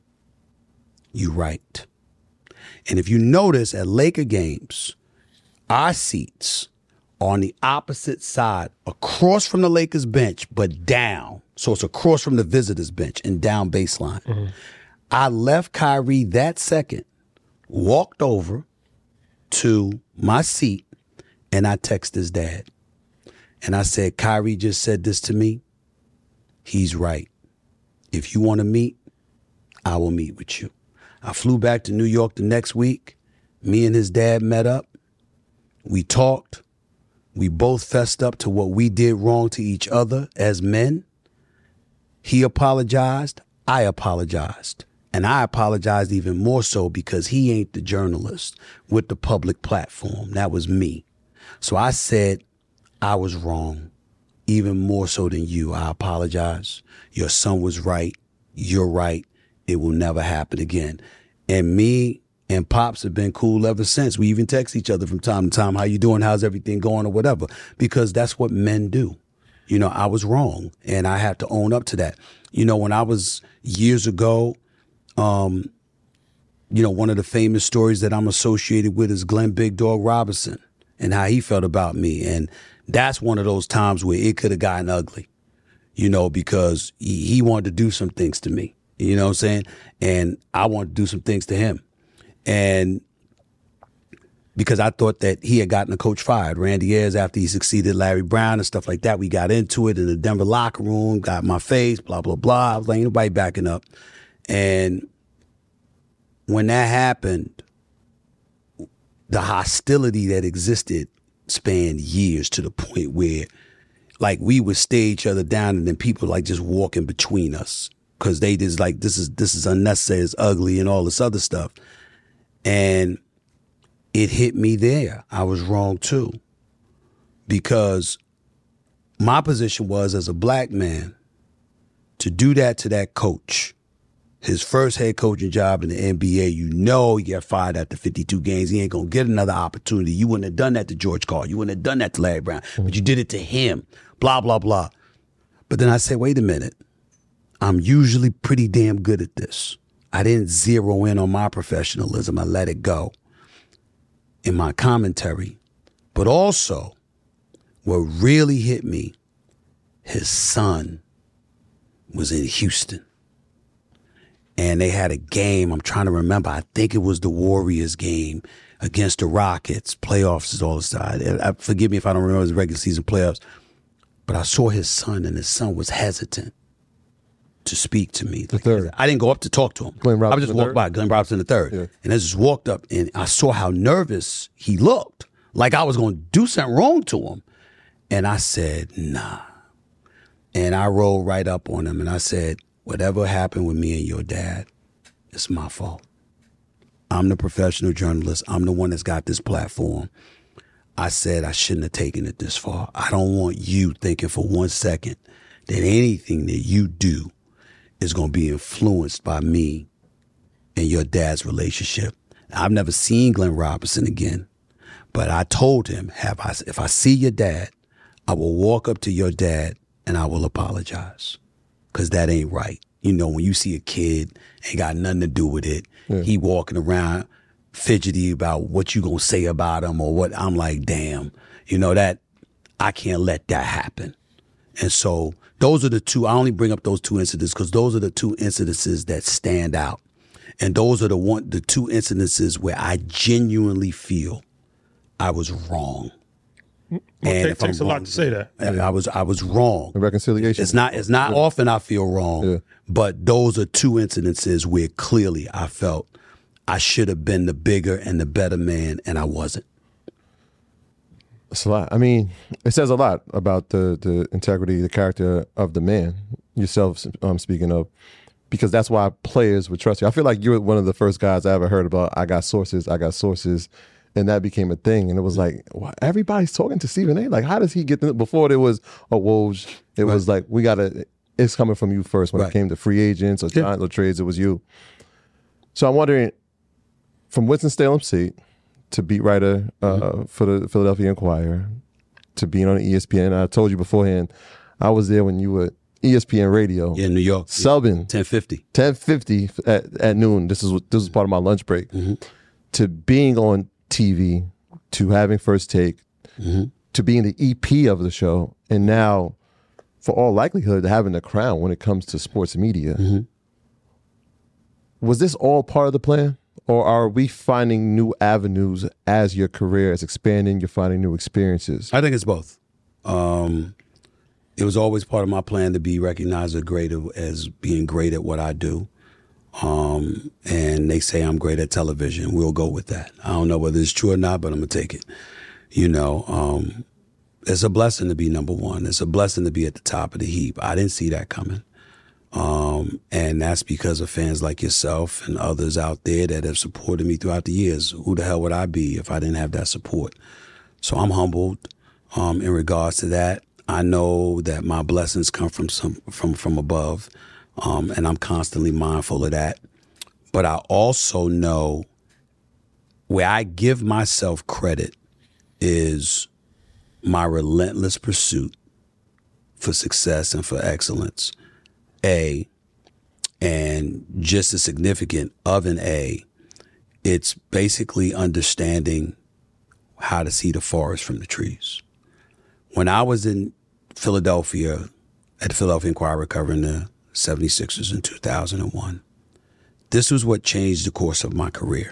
you right. And if you notice at Laker games, our seats are on the opposite side, across from the Lakers bench, but down. So it's across from the visitors bench and down baseline. Mm-hmm. I left Kyrie that second, walked over to my seat, and I texted his dad. And I said, Kyrie just said this to me. He's right. If you want to meet, I will meet with you. I flew back to New York the next week. Me and his dad met up. We talked. We both fessed up to what we did wrong to each other as men. He apologized. I apologized. And I apologized even more so because he ain't the journalist with the public platform. That was me. So I said, I was wrong, even more so than you. I apologize. Your son was right. You're right. It will never happen again. And me and Pops have been cool ever since. We even text each other from time to time. How you doing? How's everything going or whatever? Because that's what men do. You know, I was wrong and I have to own up to that. You know, when I was years ago, um, you know, one of the famous stories that I'm associated with is Glenn Big Dog Robinson and how he felt about me. And that's one of those times where it could have gotten ugly, you know, because he, he wanted to do some things to me, you know what I'm saying? And I wanted to do some things to him. And because I thought that he had gotten a coach fired, Randy Ayers, after he succeeded Larry Brown and stuff like that. We got into it in the Denver locker room, got in my face, blah, blah, blah. I was like, ain't nobody backing up. And when that happened, the hostility that existed spanned years to the point where like we would stare each other down and then people like just walking between us because they just like, this is, this is unnecessary, it's ugly and all this other stuff. And it hit me there. I was wrong too, because my position was as a black man to do that to that coach, his first head coaching job in the N B A, you know he got fired after fifty-two games. He ain't going to get another opportunity. You wouldn't have done that to George Karl. You wouldn't have done that to Larry Brown. Mm-hmm. But you did it to him. Blah, blah, blah. But then I said, wait a minute. I'm usually pretty damn good at this. I didn't zero in on my professionalism. I let it go in my commentary. But also, what really hit me, his son was in Houston. And they had a game, I'm trying to remember, I think it was the Warriors game against the Rockets, playoffs is all the time. Forgive me if I don't remember the regular season playoffs. But I saw his son, and his son was hesitant to speak to me. The third. I didn't go up to talk to him. Glenn Robinson I just walked third? by, Glenn Robinson the third. Yeah. And I just walked up, and I saw how nervous he looked, like I was going to do something wrong to him. And I said, nah. And I rolled right up on him, and I said, whatever happened with me and your dad, it's my fault. I'm the professional journalist. I'm the one that's got this platform. I said I shouldn't have taken it this far. I don't want you thinking for one second that anything that you do is going to be influenced by me and your dad's relationship. I've never seen Glenn Robinson again, but I told him, have I, if I see your dad, I will walk up to your dad and I will apologize, because that ain't right. You know, when you see a kid, ain't got nothing to do with it, yeah. He walking around fidgety about what you gonna say about him or what, I'm like, damn, you know, that I can't let that happen. And so those are the two, I only bring up those two incidents because those are the two incidences that stand out. And those are the one, the two incidences where I genuinely feel I was wrong. Well, and it takes a lot to say that. I, I was I was wrong. The reconciliation. It's not it's not yeah. often I feel wrong, yeah. but those are two incidences where clearly I felt I should have been the bigger and the better man, and I wasn't. It's a lot. I mean, it says a lot about the the integrity, the character of the man, yourself um, speaking of, because that's why players would trust you. I feel like you're one of the first guys I ever heard about, I got sources, I got sources. And that became a thing. And it was like, well, everybody's talking to Stephen A. Like, how does he get the, before there was a Woj, it right. was like, we got to, it's coming from you first. When right. it came to free agents or, yeah. or trades, it was you. So I'm wondering, from Winston-Salem State to beat writer uh, mm-hmm. for the Philadelphia Inquirer to being on E S P N. I told you beforehand, I was there when you were E S P N Radio. Yeah, New York. Subbing. ten fifty. ten fifty at, at noon. This is this was part of my lunch break. Mm-hmm. To being on T V, to having First Take, mm-hmm. to being the E P of the show, and now, for all likelihood, having the crown when it comes to sports media. Mm-hmm. Was this all part of the plan? Or are we finding new avenues as your career is expanding, you're finding new experiences? I think it's both. Um, it was always part of my plan to be recognized as great as being great at what I do. Um, and they say I'm great at television. We'll go with that. I don't know whether it's true or not, but I'm going to take it. You know, um, it's a blessing to be number one. It's a blessing to be at the top of the heap. I didn't see that coming. Um, and that's because of fans like yourself and others out there that have supported me throughout the years. Who the hell would I be if I didn't have that support? So I'm humbled, um, in regards to that. I know that my blessings come from some, from, from above. Um, and I'm constantly mindful of that. But I also know where I give myself credit is my relentless pursuit for success and for excellence. A, and just as significant of an A, it's basically understanding how to see the forest from the trees. When I was in Philadelphia, at the Philadelphia Inquirer covering the seventy-sixers in two thousand one, this was what changed the course of my career.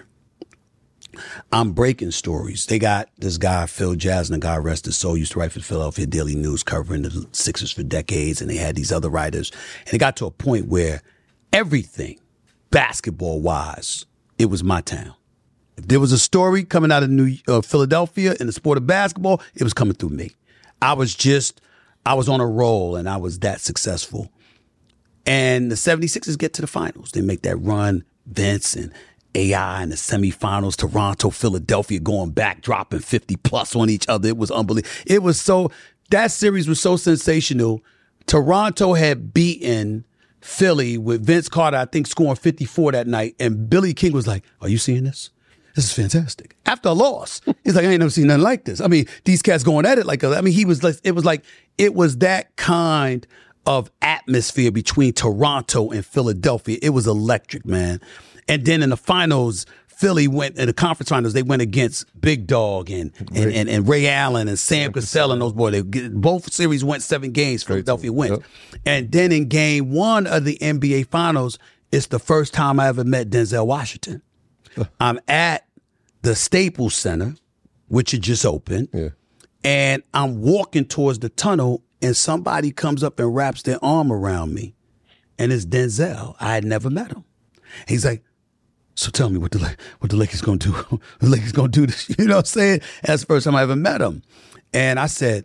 I'm breaking stories. They got this guy, Phil Jasner, God rest his soul, used to write for the Philadelphia Daily News, covering the Sixers for decades, and they had these other writers. And it got to a point where everything, basketball-wise, it was my town. If there was a story coming out of New uh, Philadelphia in the sport of basketball, it was coming through me. I was just, I was on a roll, and I was that successful. And the seventy-sixers get to the finals. They make that run, Vince and A I in the semifinals, Toronto, Philadelphia going back, dropping fifty plus on each other. It was unbelievable. It was so, that series was so sensational. Toronto had beaten Philly with Vince Carter, I think, scoring fifty-four that night. And Billy King was like, are you seeing this? This is fantastic. After a loss, he's like, I ain't never seen nothing like this. I mean, these cats going at it like, a, I mean, he was like, it was like, it was that kind of atmosphere between Toronto and Philadelphia. It was electric, man. And then in the finals, Philly went, in the conference finals, they went against Big Dog and and, and, and Ray Allen and Sam Cassell and those boys. They, both series went seven games. Philadelphia wins. Yep. And then in game one of the N B A Finals, it's the first time I ever met Denzel Washington. I'm at the Staples Center, which had just opened, yeah. and I'm walking towards the tunnel, and somebody comes up and wraps their arm around me, and it's Denzel. I had never met him. He's like, so tell me what the what the Lakers gonna do. The Lakers gonna do this. You know what I'm saying? That's the first time I ever met him. And I said,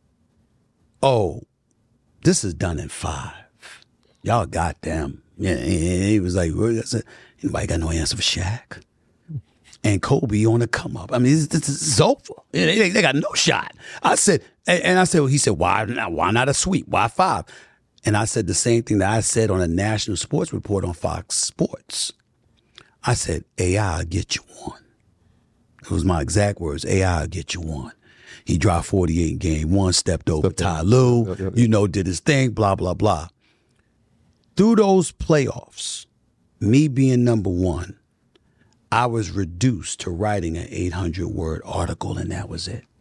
oh, this is done in five. Y'all goddamn. Yeah. And he was like, I said, anybody got no answer for Shaq? And Kobe on the come up. I mean, this, this is over. They, they got no shot. I said, and I said, well, he said, why not, why not a sweep? Why five? And I said the same thing that I said on a national sports report on Fox Sports. I said, A I will get you one. It was my exact words. A I will get you one. He dropped forty-eight in game one, stepped over Ty Lue, yep, yep, yep. you know, did his thing, blah, blah, blah. Through those playoffs, me being number one, I was reduced to writing an eight hundred word article, and that was it.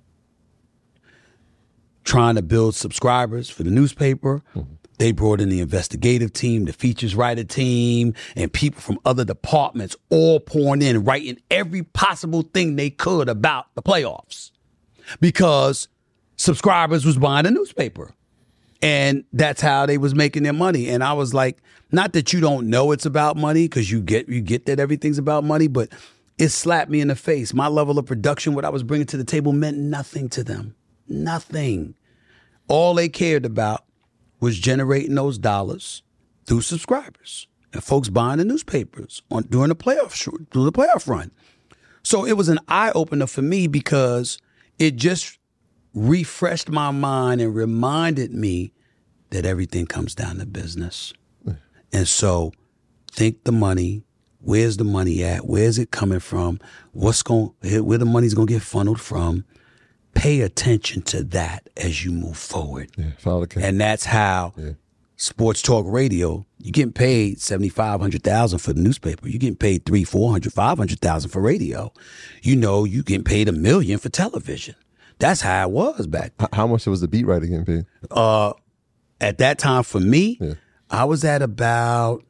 Trying to build subscribers for the newspaper. Mm-hmm. They brought in the investigative team, the features writer team, and people from other departments all pouring in, writing every possible thing they could about the playoffs because subscribers was buying a newspaper. And that's how they was making their money. And I was like, not that you don't know it's about money, because you get you get that everything's about money, but it slapped me in the face. My level of production, what I was bringing to the table, meant nothing to them. Nothing. All they cared about was generating those dollars through subscribers and folks buying the newspapers on during the playoff through the playoff run. So it was an eye opener for me because it just refreshed my mind and reminded me that everything comes down to business. And so think the money, where's the money at? Where's it coming from? What's going, where the money's going to get funneled from? pay attention to that as you move forward. Yeah, follow the camera. And that's how Yeah. sports talk radio, you're getting paid seventy-five hundred thousand for the newspaper. You're getting paid three, four hundred, five hundred thousand for radio. You know, you getting paid a million for television. That's how it was back then. H- How much was the beat writer getting paid? Uh, at that time for me, Yeah. I was at about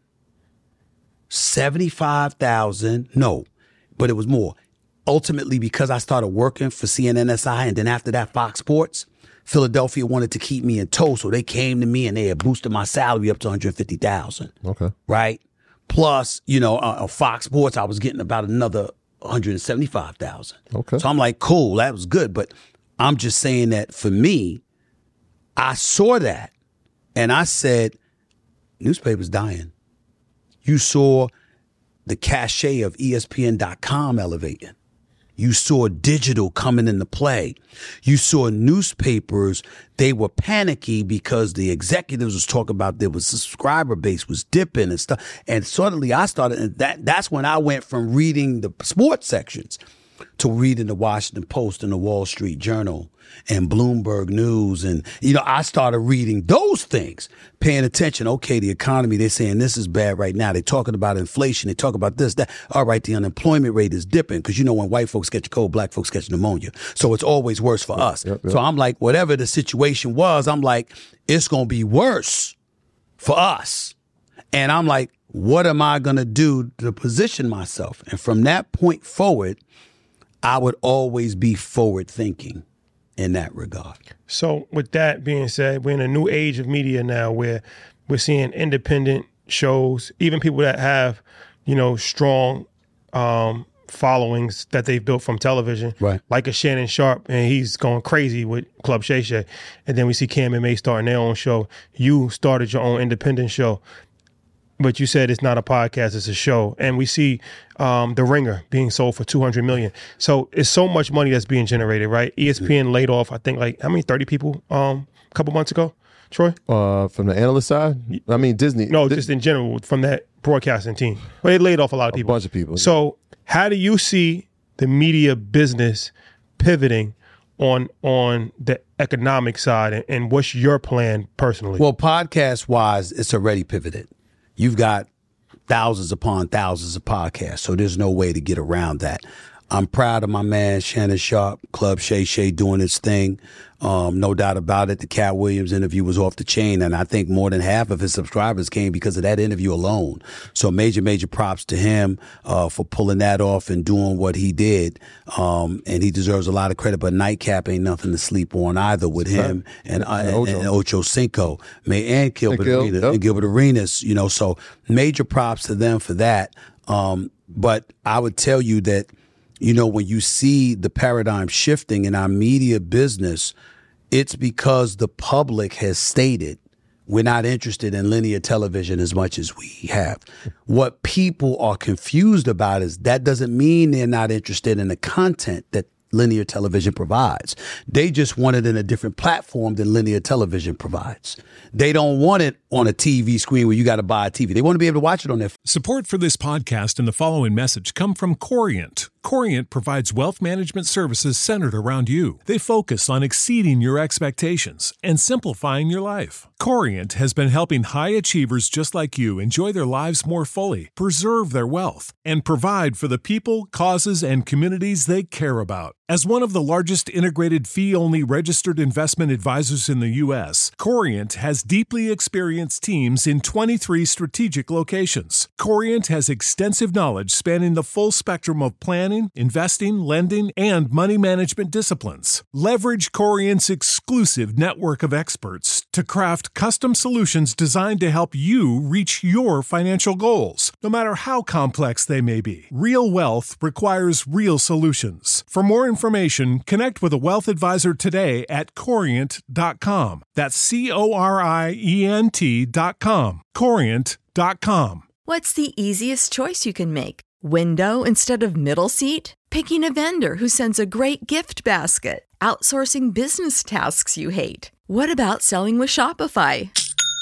seventy-five thousand. No, but it was more. Ultimately, because I started working for C N N S I and then after that Fox Sports, Philadelphia wanted to keep me in tow, so they came to me and they had boosted my salary up to one hundred fifty thousand. Okay. Right? Plus, you know, uh, on Fox Sports, I was getting about another one hundred seventy-five thousand. Okay. So I'm like, cool, that was good. But I'm just saying that for me, I saw that and I said, newspaper's dying. You saw the cachet of E S P N dot com elevating. You saw digital coming into play. You saw newspapers, they were panicky because the executives was talking about there was subscriber base was dipping and stuff. And suddenly I started, and that that's when I went from reading the sports sections to reading the Washington Post and the Wall Street Journal and Bloomberg News. And, you know, I started reading those things, paying attention. Okay, the economy, they're saying this is bad right now. They're talking about inflation. They talk about this, that. All right, the unemployment rate is dipping because, you know, when white folks catch a cold, black folks catch pneumonia. So it's always worse for us. Yep, yep. So I'm like, whatever the situation was, I'm like, it's going to be worse for us. And I'm like, what am I going to do to position myself? And from that point forward, I would always be forward thinking in that regard. So with that being said, we're in a new age of media now where we're seeing independent shows, even people that have, you know, strong um, followings that they've built from television, Right. like a Shannon Sharp, and he's going crazy with Club Shay Shay. And then we see Cam and May starting their own show. You started your own independent show. But you said it's not a podcast, it's a show. And we see um, The Ringer being sold for two hundred million dollars. So it's so much money that's being generated, right? E S P N laid off, I think, like, how many, thirty people um, a couple months ago, Troy? Uh, from the analyst side, I mean Disney. No, Di- just in general from that broadcasting team. Well, they laid off a lot of a people. bunch of people. So how do you see the media business pivoting on on the economic side, and, and what's your plan personally? Well, podcast wise, it's already pivoted. You've got thousands upon thousands of podcasts, so there's no way to get around that. I'm proud of my man, Shannon Sharp, Club Shay Shay doing his thing. Um, no doubt about it. The Cat Williams interview was off the chain, and I think more than half of his subscribers came because of that interview alone. So major, major props to him uh, for pulling that off and doing what he did. Um, and he deserves a lot of credit, but Nightcap ain't nothing to sleep on either with him and, uh, and, Ocho. and Ocho Cinco, May and Gilbert, Gil, Arenas, yep. and Gilbert Arenas, you know, so major props to them for that. Um, but I would tell you that, you know, when you see the paradigm shifting in our media business, it's because the public has stated we're not interested in linear television as much as we have. What people are confused about is that doesn't mean they're not interested in the content that linear television provides. They just want it in a different platform than linear television provides. They don't want it on a T V screen where you got to buy a T V. They want to be able to watch it on their phone. Support for this podcast and the following message come from Corient. Corient provides wealth management services centered around you. They focus on exceeding your expectations and simplifying your life. Corient has been helping high achievers just like you enjoy their lives more fully, preserve their wealth, and provide for the people, causes, and communities they care about. As one of the largest integrated fee-only registered investment advisors in the U S, Corient has deeply experienced teams in twenty-three strategic locations. Corient has extensive knowledge spanning the full spectrum of planning, investing, lending, and money management disciplines. Leverage Corient's exclusive network of experts to craft custom solutions designed to help you reach your financial goals, no matter how complex they may be. Real wealth requires real solutions. For more information, connect with a wealth advisor today at corient dot com. That's C O R I E N T dot com. corient dot com. What's the easiest choice you can make? Window instead of middle seat? Picking a vendor who sends a great gift basket? Outsourcing business tasks you hate? What about selling with Shopify?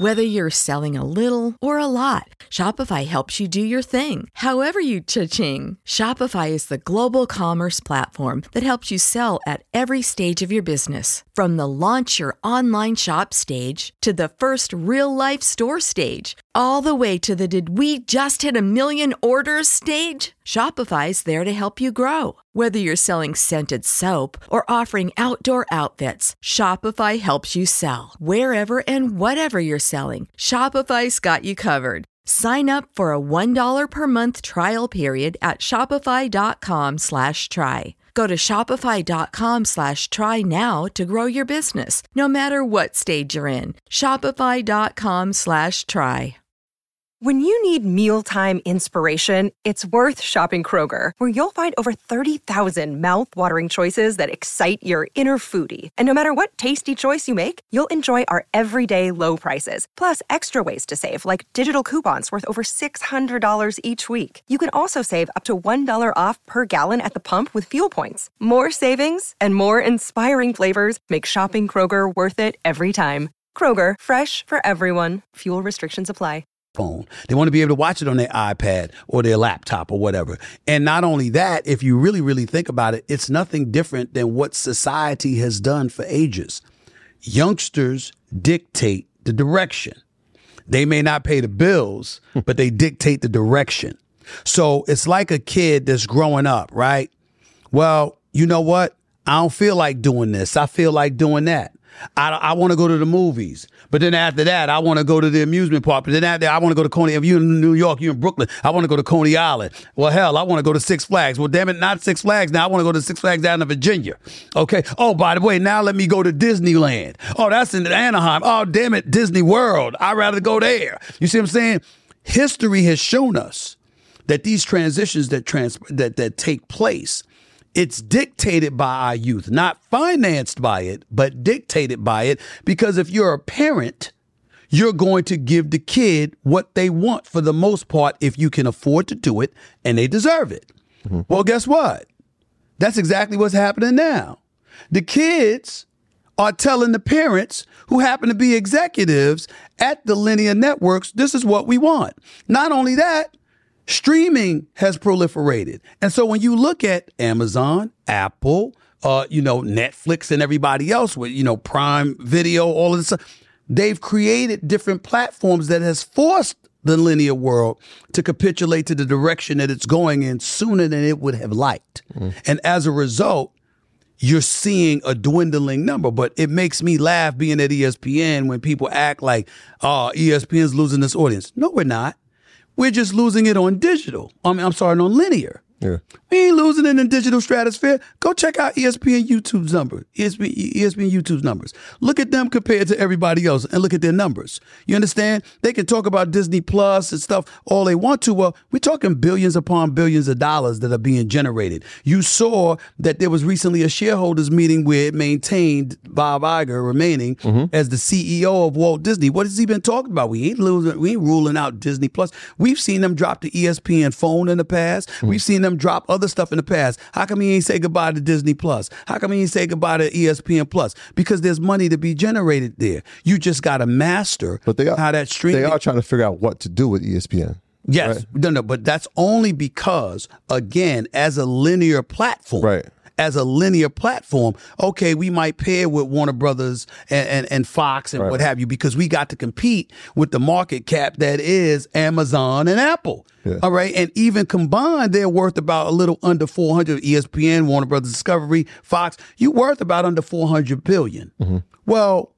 Whether you're selling a little or a lot, Shopify helps you do your thing, however you cha-ching. Shopify is the global commerce platform that helps you sell at every stage of your business. From the launch your online shop stage to the first real-life store stage, all the way to the did we just hit a million orders stage. Shopify's there to help you grow. Whether you're selling scented soap or offering outdoor outfits, Shopify helps you sell. Wherever and whatever you're selling, Shopify's got you covered. Sign up for a one dollar per month trial period at shopify.com slash try. Go to shopify.com slash try now to grow your business, no matter what stage you're in. Shopify.com slash try. When you need mealtime inspiration, it's worth shopping Kroger, where you'll find over thirty thousand mouth-watering choices that excite your inner foodie. And no matter what tasty choice you make, you'll enjoy our everyday low prices, plus extra ways to save, like digital coupons worth over six hundred dollars each week. You can also save up to one dollar off per gallon at the pump with fuel points. More savings and more inspiring flavors make shopping Kroger worth it every time. Kroger, fresh for everyone. Fuel restrictions apply. Phone. They want to be able to watch it on their iPad or their laptop or whatever. And not only that, if you really, really think about it, it's nothing different than what society has done for ages. Youngsters dictate the direction. They may not pay the bills, but they dictate the direction. So it's like a kid that's growing up, right? Well, you know what? I don't feel like doing this. I feel like doing that. I, I want to go to the movies. But then after that, I want to go to the amusement park. But then after that, I want to go to Coney. If you're in New York, you're in Brooklyn, I want to go to Coney Island. Well, hell, I want to go to Six Flags. Well, damn it, not Six Flags. Now I want to go to Six Flags down in Virginia. Okay. Oh, by the way, now let me go to Disneyland. Oh, that's in Anaheim. Oh, damn it, Disney World. I'd rather go there. You see what I'm saying? History has shown us that these transitions that trans that that take place, it's dictated by our youth, not financed by it, but dictated by it. Because if you're a parent, you're going to give the kid what they want for the most part if you can afford to do it and they deserve it. Mm-hmm. Well, guess what? That's exactly what's happening now. The kids are telling the parents who happen to be executives at the linear networks, this is what we want. Not only that, streaming has proliferated. And so when you look at Amazon, Apple, uh, you know, Netflix and everybody else with, you know, Prime Video, all of this stuff, they've created different platforms that has forced the linear world to capitulate to the direction that it's going in sooner than it would have liked. Mm. And as a result, you're seeing a dwindling number. But it makes me laugh being at E S P N when people act like, oh, E S P N's losing this audience. No, we're not. We're just losing it on digital. I mean, I'm sorry, on linear. Yeah. We ain't losing it in digital stratosphere. Go check out E S P N YouTube's number, E S P N, E S P N YouTube's numbers. Look at them compared to everybody else and look at their numbers. You understand? They can talk about Disney Plus and stuff all they want to. Well, we're talking billions upon billions of dollars that are being generated. You saw that there was recently a shareholders meeting where it maintained Bob Iger remaining mm-hmm. as the C E O of Walt Disney. What has he been talking about? We ain't losing, we ain't ruling out Disney Plus. We've seen them drop the E S P N phone in the past. Mm-hmm. We've seen them drop other stuff in the past. How come he ain't say goodbye to Disney Plus? How come he ain't say goodbye to E S P N Plus? Because there's money to be generated there. You just got to master but they are, how that stream. They are trying to figure out what to do with E S P N. Yes. Right? No, no, but that's only because, again, as a linear platform, right. as a linear platform, okay, we might pair with Warner Brothers and, and, and Fox and right. what have you, because we got to compete with the market cap that is Amazon and Apple. Yeah. All right. And even combined, they're worth about a little under four hundred. E S P N, Warner Brothers Discovery, Fox, you worth about under four hundred billion. Mm-hmm. Well,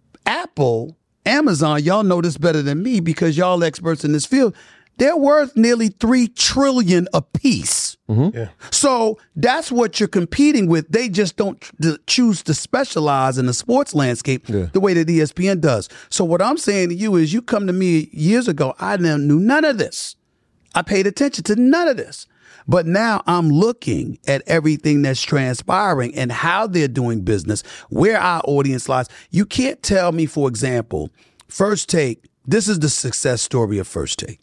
Apple, Amazon, y'all know this better than me because y'all experts in this field. They're worth nearly three trillion apiece. Mm-hmm. Yeah. So that's what you're competing with. They just don't t- choose to specialize in the sports landscape yeah. the way that E S P N does. So what I'm saying to you is you come to me years ago, I knew none of this. I paid attention to none of this. But now I'm looking at everything that's transpiring and how they're doing business, where our audience lies. You can't tell me, for example, First Take, this is the success story of First Take.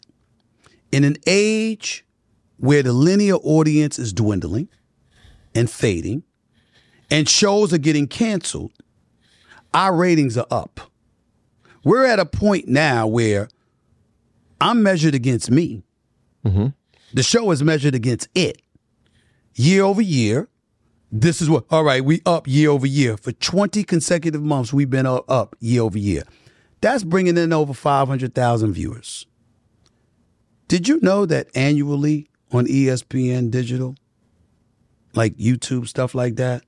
In an age where the linear audience is dwindling and fading and shows are getting canceled, our ratings are up. We're at a point now where I'm measured against me. Mm-hmm. The show is measured against it. Year over year, this is what, all right, we up year over year. For twenty consecutive months, we've been up, up year over year. That's bringing in over five hundred thousand viewers. Did you know that annually on E S P N Digital, like YouTube, stuff like that,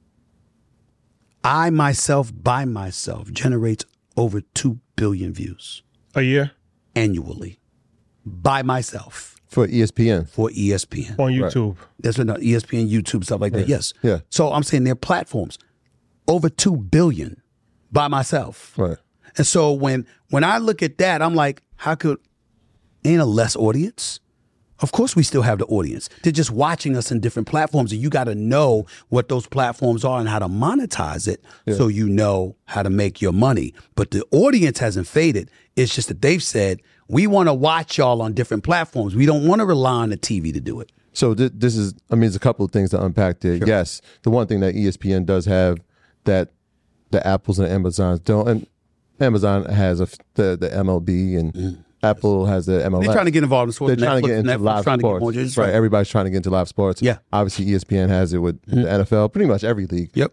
I myself, by myself, generates over two billion views A year? annually by myself For E S P N. for E S P N. On YouTube. That's what no, E S P N, YouTube, stuff like that. Yes. Yeah. So I'm saying their platforms, over two billion by myself. Right. And so when when I look at that, I'm like, how could ain't a less audience? Of course we still have the audience. They're just watching us in different platforms, and you got to know what those platforms are and how to monetize it so you know how to make your money. But the audience hasn't faded. It's just that they've said, we want to watch y'all on different platforms. We don't want to rely on the T V to do it. So th- this is, I mean, there's a couple of things to unpack there. Sure. Yes, the one thing that E S P N does have that the Apples and Amazons don't, and Amazon has a, the, the M L B and mm. Apple has the M L S. They're trying to get involved in sports. They're trying Netflix, to get into Netflix live trying sports. To get more, just right. right. Everybody's trying to get into live sports. Yeah. Obviously, E S P N has it with mm. the N F L, pretty much every league. Yep.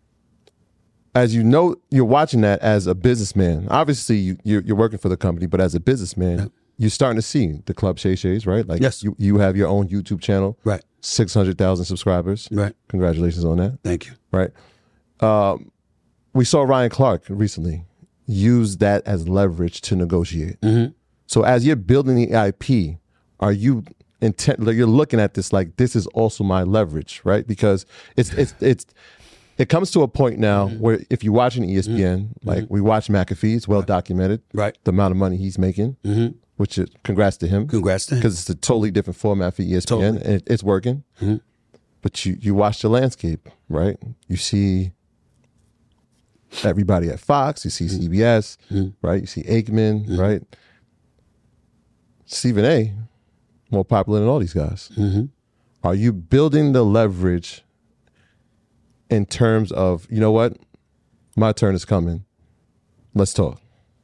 As you know, you're watching that as a businessman. Obviously, you, you're, you're working for the company, but as a businessman, yep. you're starting to see the Club Shay Shays, right? Like yes. you, you have your own YouTube channel. Right. six hundred thousand subscribers. Right. Congratulations on that. Thank you. Right. Um, we saw Ryan Clark recently use that as leverage to negotiate. Mm-hmm. So as you're building the I P, are you intent? Like you're looking at this like this is also my leverage, right? Because it's it's it's it comes to a point now mm-hmm. where if you're watching E S P N, mm-hmm. like we watch McAfee, it's well right. documented, right? The amount of money he's making, mm-hmm. which is congrats to him, congrats to him, because it's a totally different format for E S P N, totally. and it, it's working. Mm-hmm. But you you watch the landscape, right? You see everybody at Fox, you see C B S, mm-hmm. right? You see Aikman, mm-hmm. right? Stephen A, more popular than all these guys. Mm-hmm. Are you building the leverage in terms of, you know what? My turn is coming. Let's talk.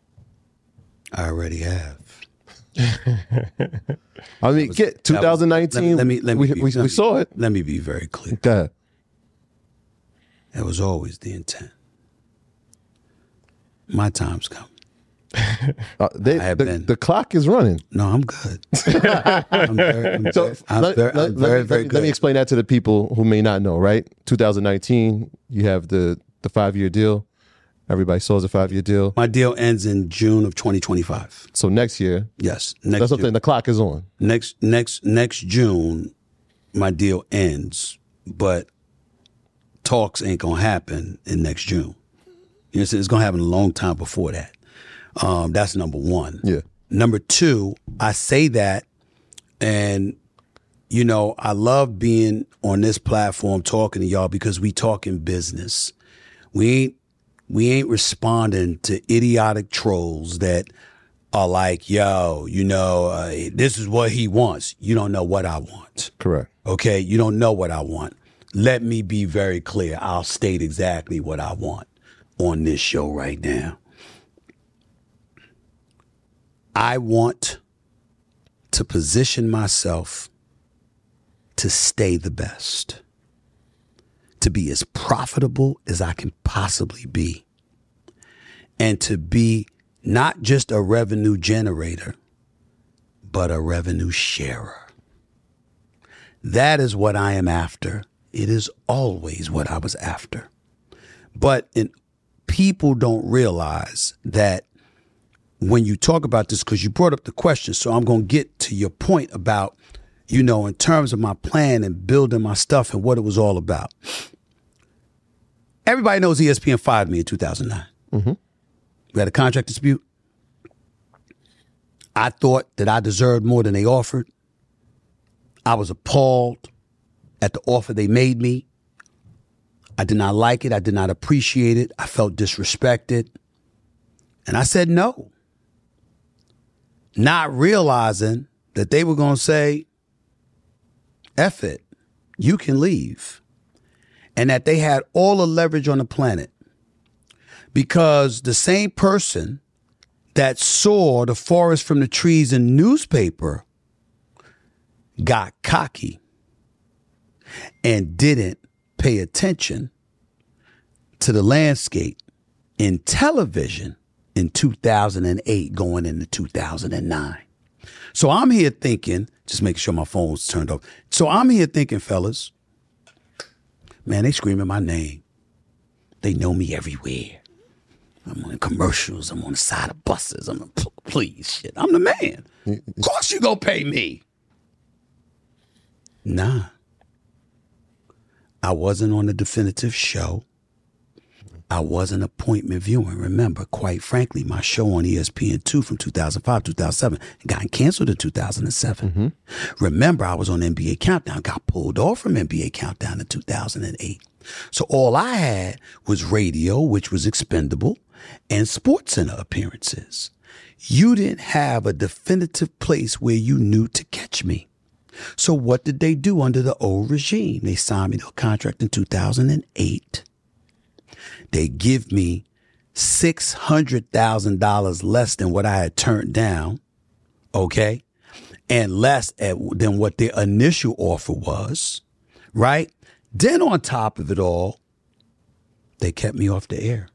I already have. I mean, was, get twenty nineteen. Was, let me, let me, we, let me, we, let we saw it. Let me be very clear. Go ahead. That was always the intent. My time's come. Uh, they, I have the, been. the clock is running. No, I'm good. I'm very, I'm so very, I'm let, very, let, I'm very, let, very let, good. let me explain that to the people who may not know, right? twenty nineteen, you have the, the five-year deal. Everybody saw the five-year deal. My deal ends in June of twenty twenty-five. So next year. Yes. Next that's something, the clock is on. Next, next, next June, my deal ends, but talks ain't going to happen in next June. You know, it's going to happen a long time before that. Um, that's number one. Yeah. Number two, I say that, and, you know, I love being on this platform talking to y'all because we talking business. We ain't, we ain't responding to idiotic trolls that are like, yo, you know, uh, this is what he wants. You don't know what I want. Correct. Okay? You don't know what I want. Let me be very clear. I'll state exactly what I want on this show right now. I want to position myself to stay the best, to be as profitable as I can possibly be, and to be not just a revenue generator, but a revenue sharer. That is what I am after. It is always what I was after. But in, people don't realize that when you talk about this, because you brought up the question, so I'm going to get to your point about, you know, in terms of my plan and building my stuff and what it was all about. Everybody knows E S P N fired me in two thousand nine. Mm-hmm. We had a contract dispute. I thought that I deserved more than they offered. I was appalled at the offer they made me. I did not like it. I did not appreciate it. I felt disrespected. And I said no. Not realizing that they were going to say, F it, you can leave. And that they had all the leverage on the planet. Because the same person that saw the forest from the trees in newspaper got cocky and didn't pay attention to the landscape in television in two thousand eight going into two thousand nine. So I'm here thinking, just make sure my phone's turned off. So I'm here thinking, fellas, man, they screaming my name. They know me everywhere. I'm on commercials. I'm on the side of buses. I'm a, please, shit. I'm the man. Of course you gonna pay me. Nah. I wasn't on the definitive show. I wasn't appointment viewing. Remember, quite frankly, my show on E S P N two from two thousand five, two thousand seven got canceled in two thousand seven. Mm-hmm. Remember, I was on N B A Countdown, got pulled off from N B A Countdown in two thousand eight. So all I had was radio, which was expendable, and SportsCenter appearances. You didn't have a definitive place where you knew to catch me. So what did they do under the old regime? They signed me to a contract in two thousand eight. They give me six hundred thousand dollars less than what I had turned down, okay, and less at, than what their initial offer was, right? Then on top of it all, they kept me off the air.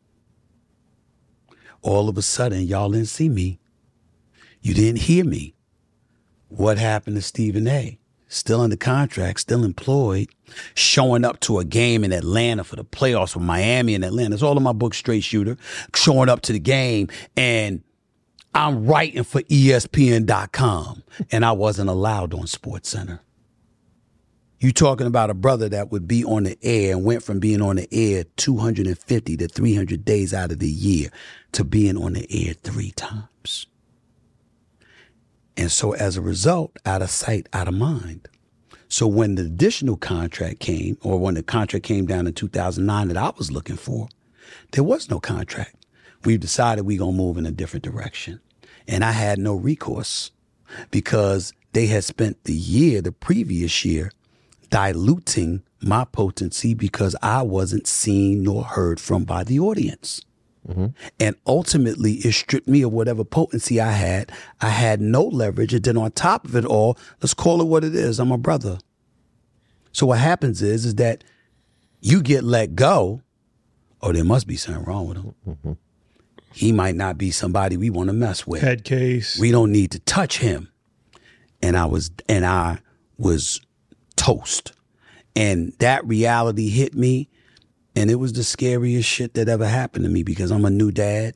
All of a sudden, y'all didn't see me. You didn't hear me. What happened to Stephen A? Still under contract, still employed, showing up to a game in Atlanta for the playoffs with Miami and Atlanta. It's all in my book, Straight Shooter. Showing up to the game, and I'm writing for E S P N dot com, and I wasn't allowed on SportsCenter. You talking about a brother that would be on the air and went from being on the air two hundred fifty to three hundred days out of the year to being on the air three times. And so as a result, out of sight, out of mind. So when the additional contract came, or when the contract came down in two thousand nine that I was looking for, there was no contract. We've decided we're going to move in a different direction. And I had no recourse because they had spent the year, the previous year, diluting my potency because I wasn't seen nor heard from by the audience. Mm-hmm. And ultimately, it stripped me of whatever potency I had. I had no leverage. And then on top of it all, let's call it what it is. I'm a brother. So what happens is, is that you get let go. Oh, there must be something wrong with him. Mm-hmm. He might not be somebody we want to mess with. Head case. We don't need to touch him. And I was, and I was toast. And that reality hit me. And it was the scariest shit that ever happened to me because I'm a new dad.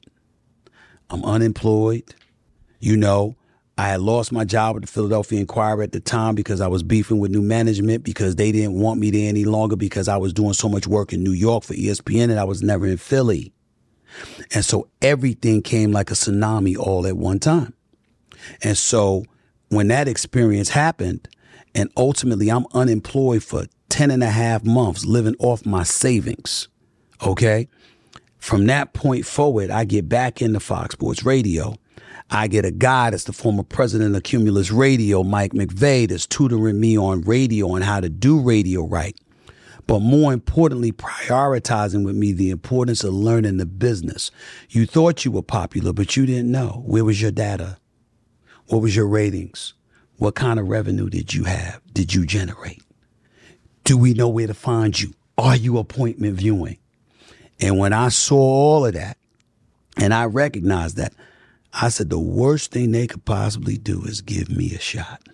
I'm unemployed. You know, I had lost my job at the Philadelphia Inquirer at the time because I was beefing with new management because they didn't want me there any longer because I was doing so much work in New York for E S P N and I was never in Philly. And so everything came like a tsunami all at one time. And so when that experience happened, and ultimately I'm unemployed for ten and a half months living off my savings, okay? From that point forward, I get back into Fox Sports Radio. I get a guy that's the former president of Cumulus Radio, Mike McVeigh, that's tutoring me on radio on how to do radio right. But more importantly, prioritizing with me the importance of learning the business. You thought you were popular, but you didn't know. Where was your data? What was your ratings? What kind of revenue did you have? Did you generate? Do we know where to find you? Are you appointment viewing? And when I saw all of that, and I recognized that, I said the worst thing they could possibly do is give me a shot,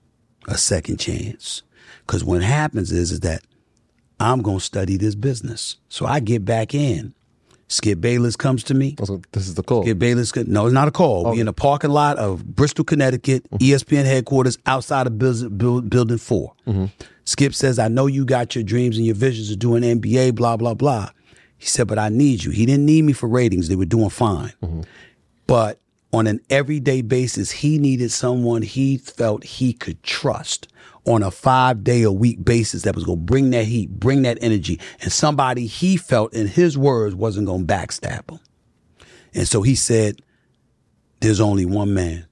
a second chance. Because what happens is, is that I'm going to study this business. So I get back in. Skip Bayless comes to me. So this is the call. Skip Bayless, no, it's not a call. Okay. We're in the parking lot of Bristol, Connecticut, mm-hmm. E S P N headquarters outside of build, build, Building four. Mm-hmm. Skip says, I know you got your dreams and your visions of doing N B A, blah, blah, blah. He said, but I need you. He didn't need me for ratings. They were doing fine. Mm-hmm. But on an everyday basis, he needed someone he felt he could trust on a five-day-a-week basis that was going to bring that heat, bring that energy, and somebody he felt, in his words, wasn't going to backstab him. And so he said, there's only one man.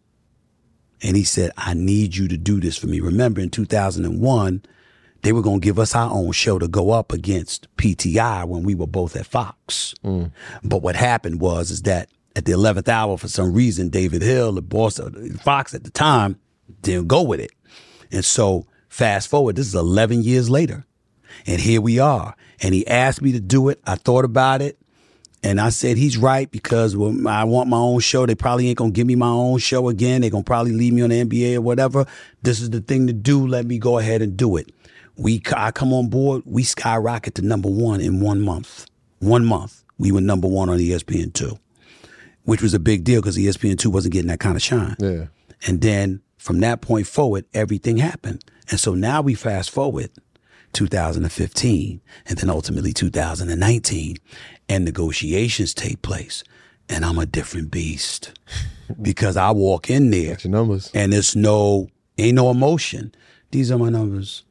And he said, I need you to do this for me. Remember, in two thousand one, they were going to give us our own show to go up against P T I when we were both at Fox. Mm. But what happened was is that at the eleventh hour, for some reason, David Hill, the boss of Fox at the time, didn't go with it. And so fast forward, this is eleven years later. And here we are. And he asked me to do it. I thought about it. And I said, he's right, because when I want my own show, they probably ain't going to give me my own show again. They're going to probably leave me on the N B A or whatever. This is the thing to do. Let me go ahead and do it. We, I come on board. We skyrocket to number one in one month. One month. We were number one on E S P N two, which was a big deal because E S P N two wasn't getting that kind of shine. Yeah. And then from that point forward, everything happened. And so now we fast forward two thousand fifteen and then ultimately two thousand nineteen, and negotiations take place. And I'm a different beast because I walk in there That's your numbers. and there's no, ain't no emotion. These are my numbers.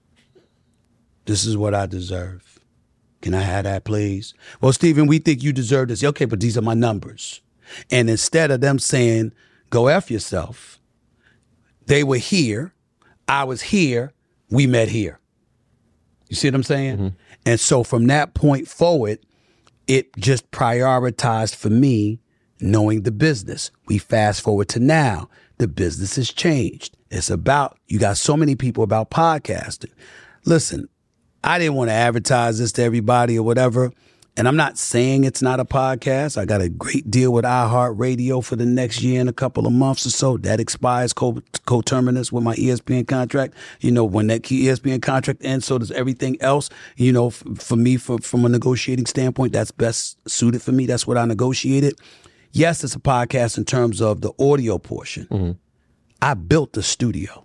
This is what I deserve. Can I have that, please? Well, Stephen, we think you deserve this. Okay, but these are my numbers. And instead of them saying, go F yourself, they were here, I was here, we met here. You see what I'm saying? Mm-hmm. And so from that point forward, it just prioritized for me knowing the business. We fast forward to now. The business has changed. It's about, you got so many people about podcasting. Listen, I didn't want to advertise this to everybody or whatever. And I'm not saying it's not a podcast. I got a great deal with iHeartRadio for the next year and a couple of months or so. That expires co- coterminous with my E S P N contract. You know, when that E S P N contract ends, so does everything else. You know, f- for me, for, from a negotiating standpoint, that's best suited for me. That's what I negotiated. Yes, it's a podcast in terms of the audio portion. Mm-hmm. I built a studio.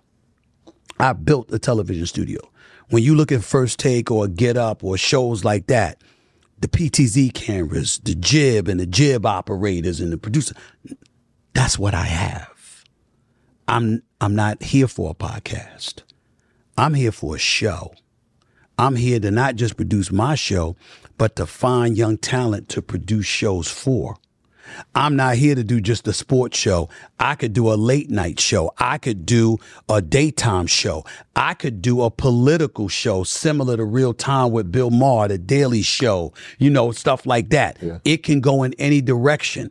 I built a television studio. When you look at First Take or Get Up or shows like that, the P T Z cameras, the jib and the jib operators and the producer, that's what I have. I'm I'm not here for a podcast. I'm here for a show. I'm here to not just produce my show, but to find young talent to produce shows for. I'm not here to do just a sports show. I could do a late night show. I could do a daytime show. I could do a political show similar to Real Time with Bill Maher, the Daily Show, you know, stuff like that. Yeah. It can go in any direction.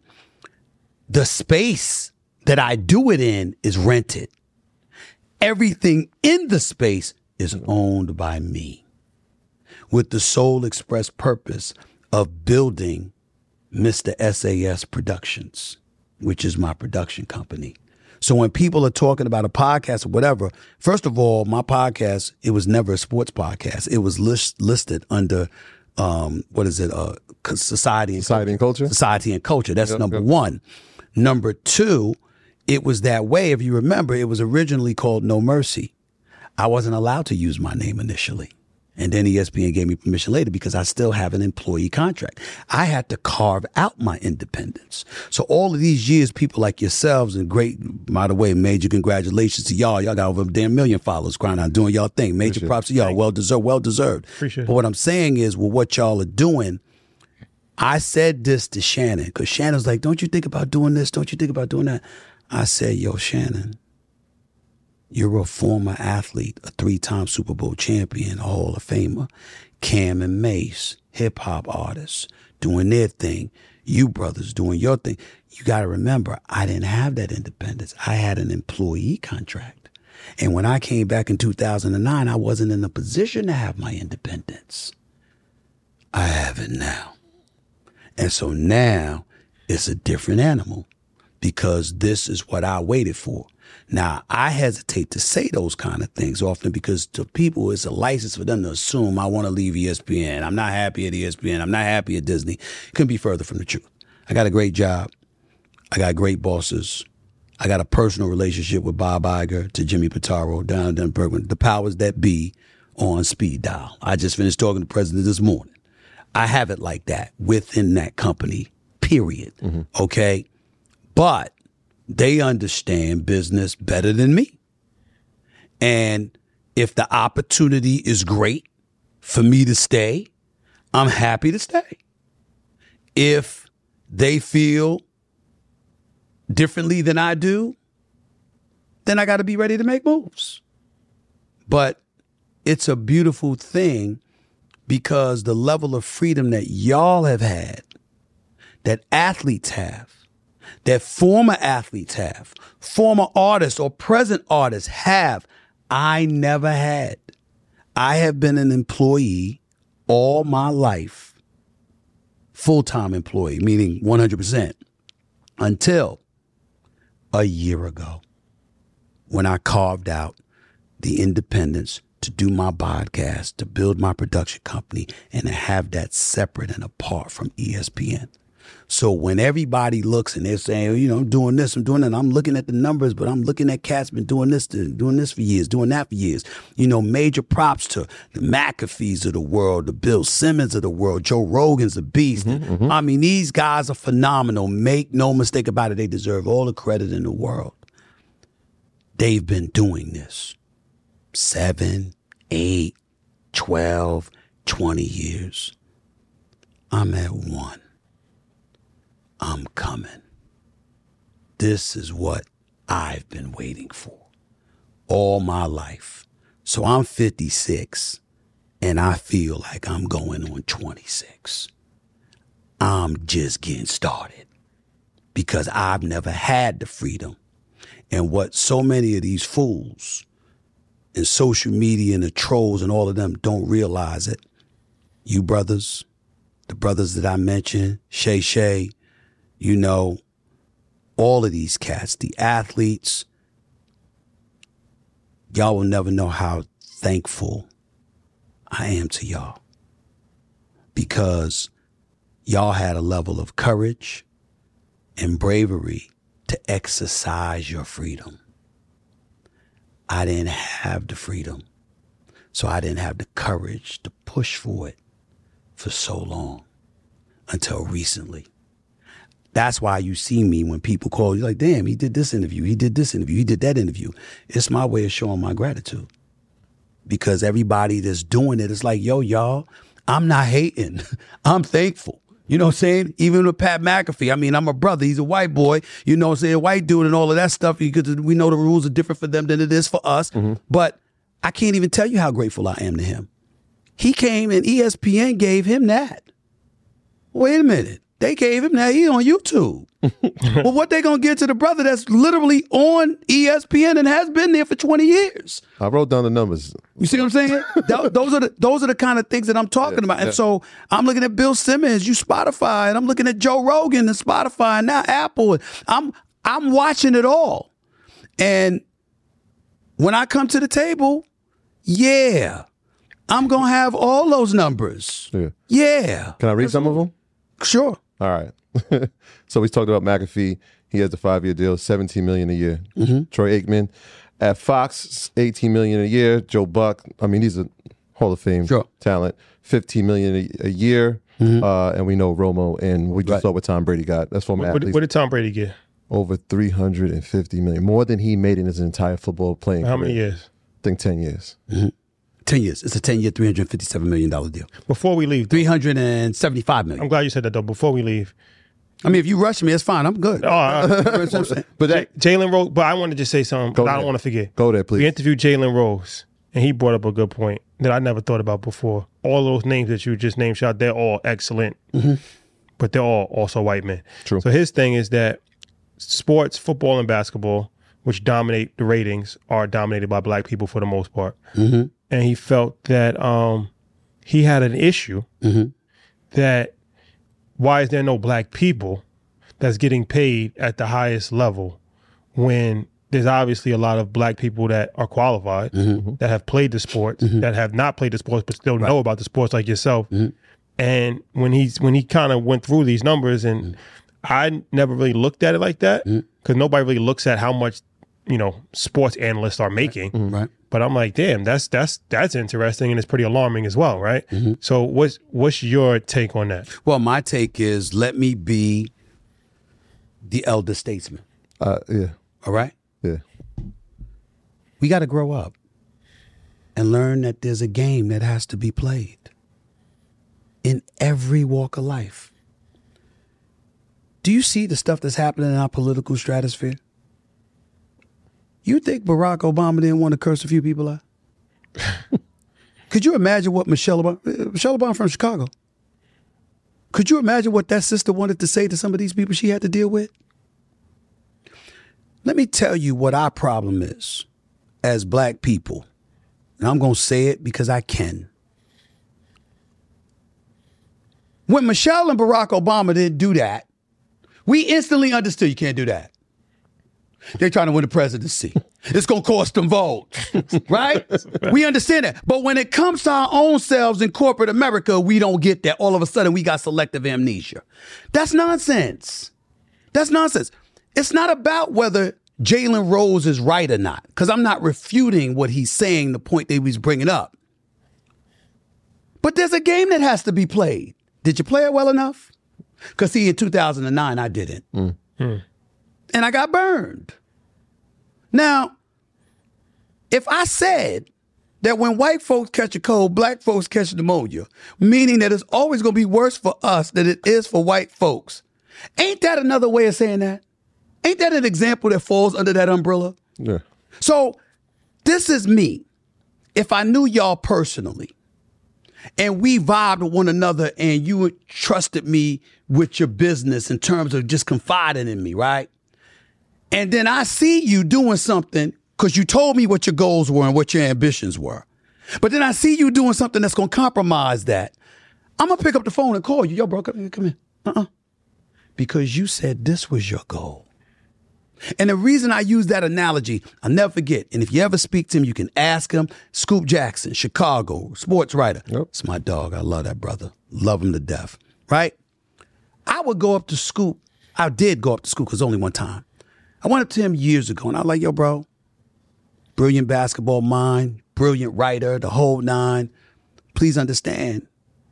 The space that I do it in is rented. Everything in the space is owned by me with the sole express purpose of building Mister S A S Productions, which is my production company. So when people are talking about a podcast or whatever, first of all, my podcast, it was never a sports podcast. It was list, listed under, um, what is it, uh, Society and Society and Culture? Society and Culture. That's yep, number yep. one. Number two, it was that way. If you remember, it was originally called No Mercy. I wasn't allowed to use my name initially. And then E S P N gave me permission later because I still have an employee contract. I had to carve out my independence. So all of these years, people like yourselves and great, by the way, major congratulations to y'all. Y'all got over a damn million followers crying out, doing y'all thing. Major Appreciate props to y'all. Well deserved, well deserved. Appreciate but what I'm saying is, well, what y'all are doing, I said this to Shannon because Shannon's like, don't you think about doing this? Don't you think about doing that? I said, yo, Shannon, you're a former athlete, a three-time Super Bowl champion, a Hall of Famer. Cam and Mace, hip-hop artists, doing their thing. You brothers doing your thing. You got to remember, I didn't have that independence. I had an employee contract. And when I came back in two thousand nine, I wasn't in a position to have my independence. I have it now. And so now it's a different animal because this is what I waited for. Now, I hesitate to say those kind of things often because to people, it's a license for them to assume I want to leave E S P N. I'm not happy at E S P N. I'm not happy at Disney. Couldn't be further from the truth. I got a great job. I got great bosses. I got a personal relationship with Bob Iger to Jimmy Pitaro, down in Bergman, the powers that be on speed dial. I just finished talking to the president this morning. I have it like that within that company, period. Mm-hmm. Okay? But they understand business better than me. And if the opportunity is great for me to stay, I'm happy to stay. If they feel differently than I do, then I got to be ready to make moves. But it's a beautiful thing because the level of freedom that y'all have had, that athletes have, that former athletes have, former artists or present artists have, I never had. I have been an employee all my life, full-time employee, meaning one hundred percent, until a year ago when I carved out the independence to do my podcast, to build my production company, and to have that separate and apart from E S P N. So when everybody looks and they're saying, you know, I'm doing this, I'm doing that, I'm looking at the numbers, but I'm looking at cats been doing this, doing this for years, doing that for years. You know, major props to the McAfees of the world, the Bill Simmons of the world, Joe Rogan's a beast. Mm-hmm, mm-hmm. I mean, these guys are phenomenal. Make no mistake about it. They deserve all the credit in the world. They've been doing this seven, eight, twelve, twenty years. I'm at one. I'm coming. This is what I've been waiting for all my life. So I'm fifty-six and I feel like I'm going on twenty-six. I'm just getting started because I've never had the freedom. And what so many of these fools and social media and the trolls and all of them don't realize it. You brothers, the brothers that I mentioned, Shay Shay, you know, all of these cats, the athletes, y'all will never know how thankful I am to y'all because y'all had a level of courage and bravery to exercise your freedom. I didn't have the freedom, so I didn't have the courage to push for it for so long until recently. That's why you see me when people call you like, damn, he did this interview, he did this interview, he did that interview. It's my way of showing my gratitude because everybody that's doing it is like, yo, y'all, I'm not hating. I'm thankful. You know what I'm saying? Even with Pat McAfee, I mean, I'm a brother. He's a white boy, you know what I'm saying? White dude and all of that stuff because we know the rules are different for them than it is for us. Mm-hmm. But I can't even tell you how grateful I am to him. He came and E S P N gave him that. Wait a minute. They gave him that. He's on YouTube. Well, what they going to get to the brother that's literally on E S P N and has been there for twenty years? I wrote down the numbers. You see what I'm saying? Th- those are the those are the kind of things that I'm talking yeah, about. And yeah. So I'm looking at Bill Simmons, you Spotify, and I'm looking at Joe Rogan and Spotify, and now Apple. I'm I'm watching it all. And when I come to the table, yeah, I'm going to have all those numbers. Yeah. yeah. Can I read that's some of them? Sure. All right. So we talked about McAfee. He has the five-year deal, seventeen million dollars a year. Mm-hmm. Troy Aikman at Fox, eighteen million dollars a year. Joe Buck, I mean, he's a Hall of Fame sure. talent, fifteen million dollars a, a year. Mm-hmm. Uh, and we know Romo, and we just right. saw what Tom Brady got. That's from what, athletes. What did Tom Brady get? Over three hundred fifty million dollars, more than he made in his entire football playing How career. many years? I think ten years. Mm-hmm. ten years. It's a ten-year, three hundred fifty-seven million dollars deal. Before we leave. three hundred seventy-five million dollars. I'm glad you said that, though. Before we leave. I mean, if you rush me, it's fine. I'm good. Oh, uh, but that, Jalen Rose, but I wanted to just say something, but I don't want to forget. Go there, please. We interviewed Jalen Rose, and he brought up a good point that I never thought about before. All those names that you just named, shot, they're all excellent, mm-hmm. but they're all also white men. True. So his thing is that sports, football and basketball, which dominate the ratings, are dominated by black people for the most part. Mm-hmm. And he felt that um, he had an issue mm-hmm. that why is there no black people that's getting paid at the highest level when there's obviously a lot of black people that are qualified, mm-hmm. that have played the sports, mm-hmm. that have not played the sports but still right. know about the sports like yourself. Mm-hmm. And when he's when he kind of went through these numbers, and mm-hmm. I never really looked at it like that because mm-hmm. nobody really looks at how much, you know, sports analysts are making. Mm-hmm. Right. But I'm like, damn, that's that's that's interesting, and it's pretty alarming as well, right? Mm-hmm. So what's what's your take on that? Well, my take is let me be the elder statesman. Uh, yeah. All right? Yeah. We got to grow up and learn that there's a game that has to be played in every walk of life. Do you see the stuff that's happening in our political stratosphere? You think Barack Obama didn't want to curse a few people out? Could you imagine what Michelle Obama, Michelle Obama from Chicago, could you imagine what that sister wanted to say to some of these people she had to deal with? Let me tell you what our problem is as black people. And I'm going to say it because I can. When Michelle and Barack Obama didn't do that, we instantly understood you can't do that. They're trying to win the presidency. It's going to cost them votes, right? We understand that. But when it comes to our own selves in corporate America, we don't get that. All of a sudden, we got selective amnesia. That's nonsense. That's nonsense. It's not about whether Jalen Rose is right or not, because I'm not refuting what he's saying, the point that he was bringing up. But there's a game that has to be played. Did you play it well enough? Because, see, in two thousand nine, I didn't. Mm. Mm. And I got burned. Now, if I said that when white folks catch a cold, black folks catch pneumonia, meaning that it's always going to be worse for us than it is for white folks, ain't that another way of saying that? Ain't that an example that falls under that umbrella? Yeah. So this is me. If I knew y'all personally and we vibed with one another and you trusted me with your business in terms of just confiding in me, right? And then I see you doing something because you told me what your goals were and what your ambitions were. But then I see you doing something that's going to compromise that. I'm going to pick up the phone and call you. Yo, bro, come here. Come here. Uh-uh. Because you said this was your goal. And the reason I use that analogy, I'll never forget. And if you ever speak to him, you can ask him. Scoop Jackson, Chicago, sports writer. Yep. It's my dog. I love that brother. Love him to death. Right? I would go up to Scoop. I did go up to Scoop because only one time. I went up to him years ago and I was like, yo, bro, brilliant basketball mind, brilliant writer, the whole nine. Please understand.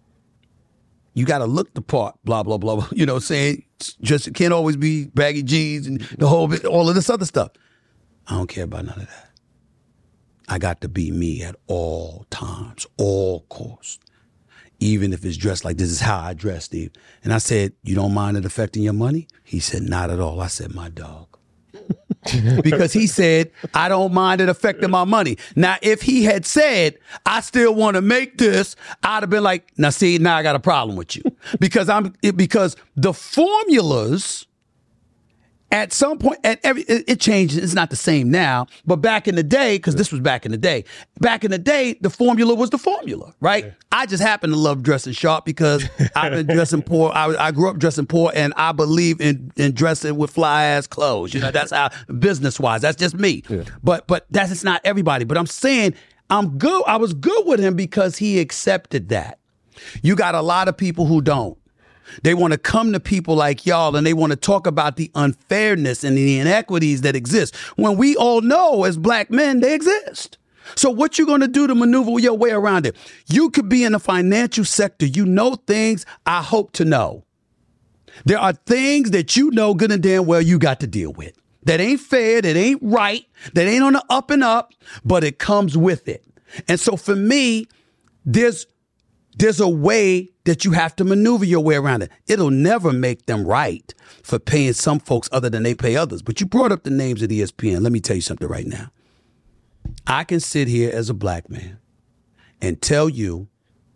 You got to look the part, blah, blah, blah, blah. You know, saying just it can't always be baggy jeans and the whole bit, all of this other stuff. I don't care about none of that. I got to be me at all times, all costs. Even if it's dressed like this is how I dress, Steve. And I said, you don't mind it affecting your money? He said, not at all. I said, my dog. Because he said, I don't mind it affecting my money. Now, if he had said, I still want to make this, I'd have been like, now see, now I got a problem with you. Because I'm because the formulas at some point, at every it, it changes. It's not the same now, but back in the day, because this was back in the day, back in the day, the formula was the formula, right? Yeah. I just happen to love dressing sharp because I've been dressing poor. I, I grew up dressing poor, and I believe in, in dressing with fly ass clothes. You know, that's how business wise. That's just me. Yeah. But but that's it's not everybody. But I'm saying I'm good. I was good with him because he accepted that. You got a lot of people who don't. They want to come to people like y'all and they want to talk about the unfairness and the inequities that exist when we all know as black men they exist. So what you going to do to maneuver your way around it? You could be in the financial sector. You know things I hope to know. There are things that you know good and damn well you got to deal with. That ain't fair, that ain't right, that ain't on the up and up, but it comes with it. And so for me, there's There's a way that you have to maneuver your way around it. It'll never make them right for paying some folks other than they pay others. But you brought up the names at E S P N. Let me tell you something right now. I can sit here as a black man and tell you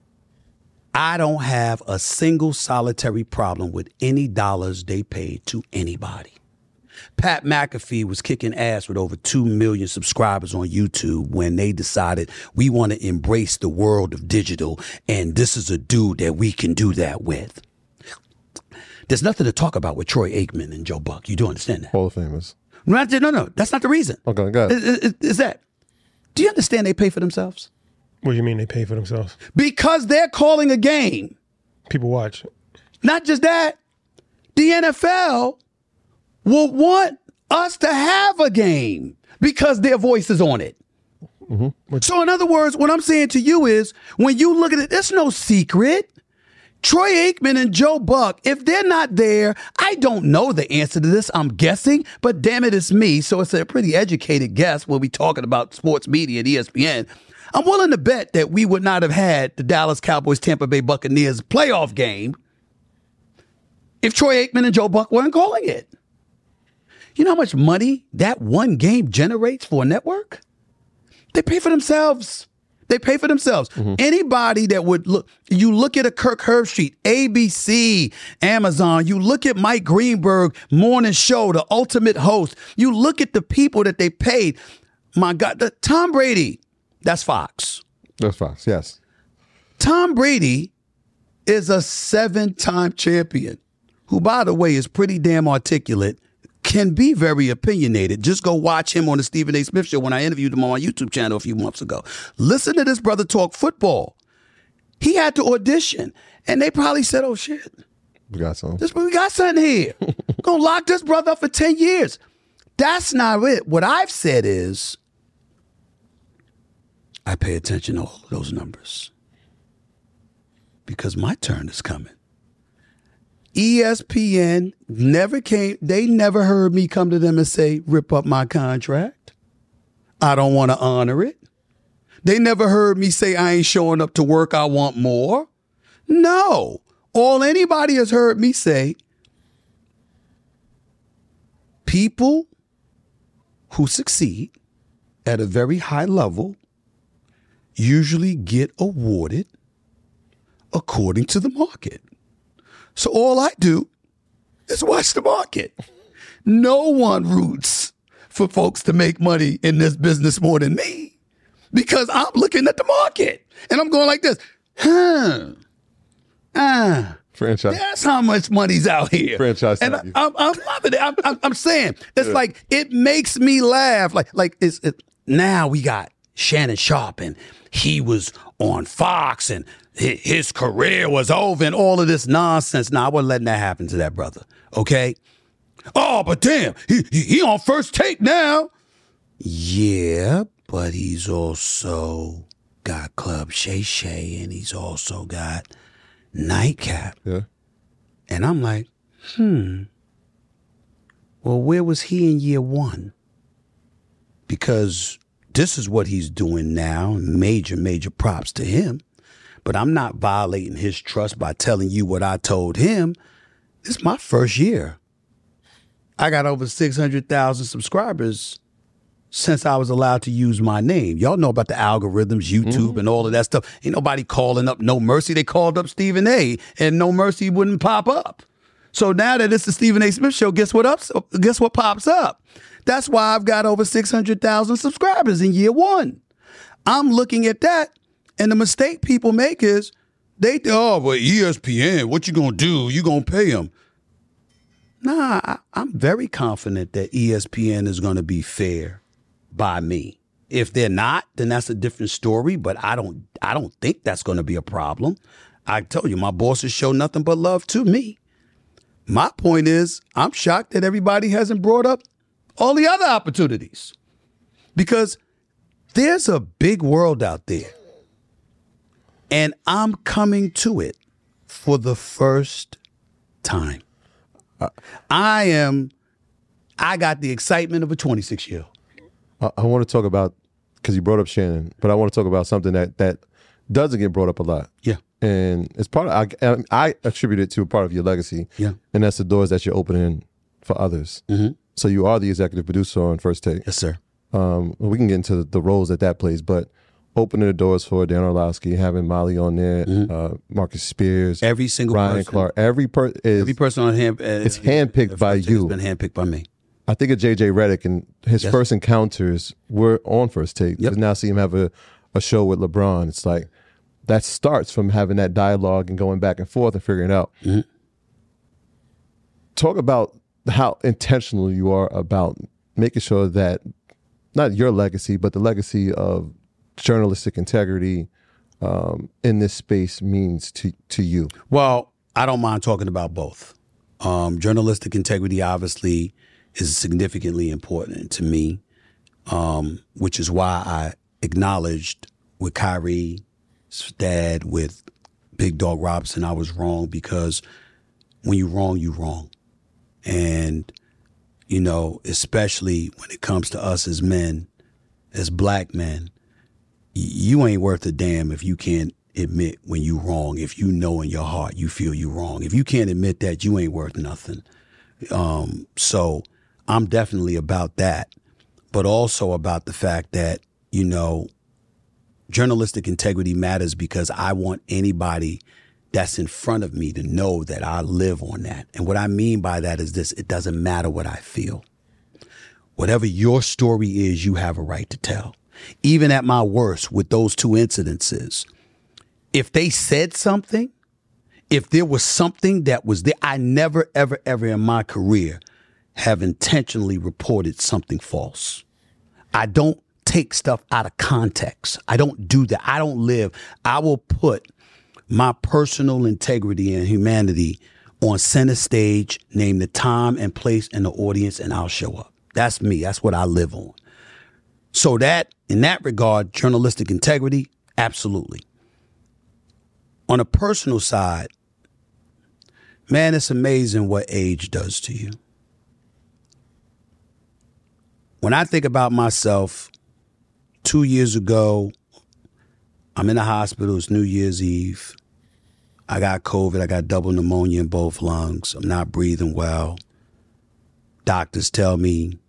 I don't have a single solitary problem with any dollars they paid to anybody. Pat McAfee was kicking ass with over two million subscribers on YouTube when they decided we want to embrace the world of digital, and this is a dude that we can do that with. There's nothing to talk about with Troy Aikman and Joe Buck. You do understand that? Hall of Famers. No, no, no. That's not the reason. Okay, go ahead. Is, is, is that? Do you understand they pay for themselves? What do you mean they pay for themselves? Because they're calling a game. People watch. Not just that. The N F L will want us to have a game because their voice is on it. Mm-hmm. So in other words, what I'm saying to you is when you look at it, there's no secret. Troy Aikman and Joe Buck, if they're not there, I don't know the answer to this. I'm guessing, but damn it, it's me. So it's a pretty educated guess when we talking about sports media at E S P N. I'm willing to bet that we would not have had the Dallas Cowboys Tampa Bay Buccaneers playoff game if Troy Aikman and Joe Buck weren't calling it. You know how much money that one game generates for a network? They pay for themselves They pay for themselves. Mm-hmm. Anybody that would look, you look at a Kirk Herbstreit, A B C, Amazon, you look at Mike Greenberg, Morning Show, the ultimate host, you look at the people that they paid. My God, the, Tom Brady, that's Fox. That's Fox, yes. Tom Brady is a seven-time champion who, by the way, is pretty damn articulate, can be very opinionated. Just go watch him on the Stephen A. Smith Show when I interviewed him on my YouTube channel a few months ago. Listen to this brother talk football. He had to audition, and they probably said, oh, shit. We got something. This, we got something here. Gonna lock this brother up for ten years. That's not it. What I've said is I pay attention to all of those numbers because my turn is coming. E S P N never came, they never heard me come to them and say, rip up my contract. I don't want to honor it. They never heard me say, I ain't showing up to work, I want more. No. All anybody has heard me say, people who succeed at a very high level usually get awarded according to the market. So all I do is watch the market. No one roots for folks to make money in this business more than me because I'm looking at the market and I'm going like this, huh, ah, franchise. That's how much money's out here. Franchise. And I, I'm, I'm loving it. I'm, I'm, I'm saying it's yeah. like it makes me laugh. Like like it's it, now we got Shannon Sharpe and he was on Fox and his career was over and all of this nonsense. Now, I wasn't letting that happen to that brother, okay? Oh, but damn, he, he, he on First Take now. Yeah, but he's also got Club Shay Shay and he's also got Nightcap. Yeah. And I'm like, hmm, well, where was he in year one? Because this is what he's doing now. Major, major props to him. But I'm not violating his trust by telling you what I told him. This is my first year. I got over six hundred thousand subscribers since I was allowed to use my name. Y'all know about the algorithms, YouTube, mm-hmm. and all of that stuff. Ain't nobody calling up No Mercy. They called up Stephen A. and No Mercy wouldn't pop up. So now that it's the Stephen A. Smith Show, guess what up? Guess what pops up? That's why I've got over six hundred thousand subscribers in year one. I'm looking at that. And the mistake people make is they think, oh, well, E S P N, what you going to do? You going to pay them. Nah, I, I'm very confident that E S P N is going to be fair by me. If they're not, then that's a different story. But I don't I don't think that's going to be a problem. I tell you, my bosses show nothing but love to me. My point is, I'm shocked that everybody hasn't brought up all the other opportunities. Because there's a big world out there. And I'm coming to it for the first time. Uh, I am, I got the excitement of a twenty-six-year-old. I, I want to talk about, because you brought up Shannon, but I want to talk about something that, that doesn't get brought up a lot. Yeah. And it's part of, I, I attribute it to a part of your legacy. Yeah. And that's the doors that you're opening for others. Mm-hmm. So you are the executive producer on First Take. Yes, sir. Um, we can get into the, the roles that that plays, but opening the doors for Dan Orlovsky, having Molly on there, mm-hmm. uh, Marcus Spears, every single Ryan person, Clark, every per is every person on hand, uh, it's handpicked by you. It's been handpicked by me. I think of J J Redick and his yes. first encounters were on First Take. Yep. To now see him have a, a show with LeBron, it's like that starts from having that dialogue and going back and forth and figuring it out. Mm-hmm. Talk about how intentional you are about making sure that not your legacy, but the legacy of journalistic integrity um, in this space means to, to you. Well, I don't mind talking about both. Um, journalistic integrity obviously is significantly important to me, um, which is why I acknowledged with Kyrie's dad, with Big Dog Robinson, I was wrong, because when you're wrong, you're wrong. And, you know, especially when it comes to us as men, as black men, you ain't worth a damn if you can't admit when you wrong. If you know in your heart you feel you wrong. If you can't admit that, you ain't worth nothing. Um, so I'm definitely about that, but also about the fact that, you know, journalistic integrity matters because I want anybody that's in front of me to know that I live on that. And what I mean by that is this: it doesn't matter what I feel. Whatever your story is, you have a right to tell. Even at my worst with those two incidences, if they said something, if there was something that was there, I never, ever, ever in my career have intentionally reported something false. I don't take stuff out of context. I don't do that. I don't live. I will put my personal integrity and humanity on center stage, name the time and place and the audience, and I'll show up. That's me. That's what I live on. So that, in that regard, journalistic integrity, absolutely. On a personal side, man, it's amazing what age does to you. When I think about myself, two years ago, I'm in the hospital. It's New Year's Eve. I got COVID. I got double pneumonia in both lungs. I'm not breathing well. Doctors tell me,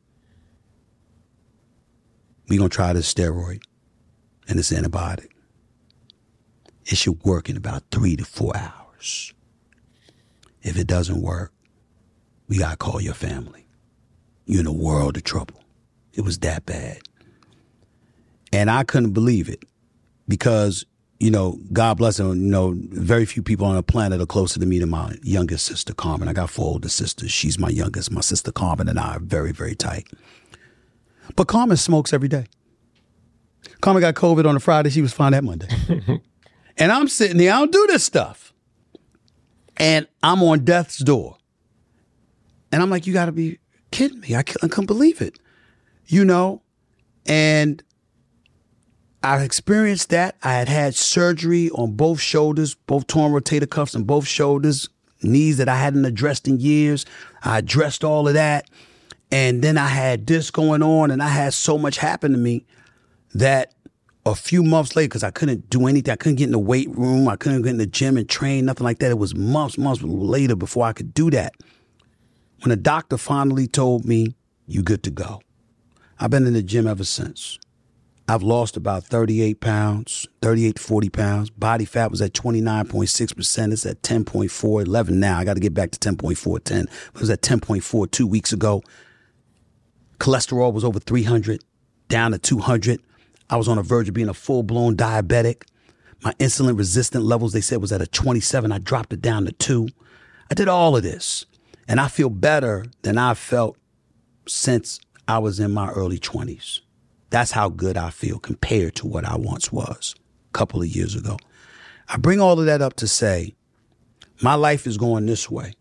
we're going to try this steroid and this antibiotic. It should work in about three to four hours. If it doesn't work, we got to call your family. You're in a world of trouble. It was that bad. And I couldn't believe it because, you know, God bless him, you know, very few people on the planet are closer to me than my youngest sister, Carmen. I got four older sisters. She's my youngest. My sister, Carmen, and I are very, very tight. But Carmen smokes every day. Carmen got COVID on a Friday. She was fine that Monday. And I'm sitting there. I don't do this stuff. And I'm on death's door. And I'm like, you got to be kidding me. I couldn't believe it. You know, and I experienced that. I had had surgery on both shoulders, both torn rotator cuffs on both shoulders, knees that I hadn't addressed in years. I addressed all of that. And then I had this going on, and I had so much happen to me that a few months later, because I couldn't do anything, I couldn't get in the weight room, I couldn't get in the gym and train, nothing like that. It was months, months later before I could do that. When the doctor finally told me, you good to go. I've been in the gym ever since. I've lost about thirty-eight pounds, thirty-eight to forty pounds. Body fat was at twenty-nine point six percent. It's at ten point four, eleven now. I got to get back to ten point four, ten. It was at ten point four two weeks ago. Cholesterol was over three hundred, down to two hundred. I was on the verge of being a full-blown diabetic. My insulin resistant levels, they said, was at a twenty-seven. I dropped it down to two. I did all of this. And I feel better than I've felt since I was in my early twenties. That's how good I feel compared to what I once was a couple of years ago. I bring all of that up to say, my life is going this way.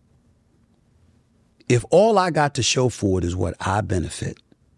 If all I got to show for it is what I benefit,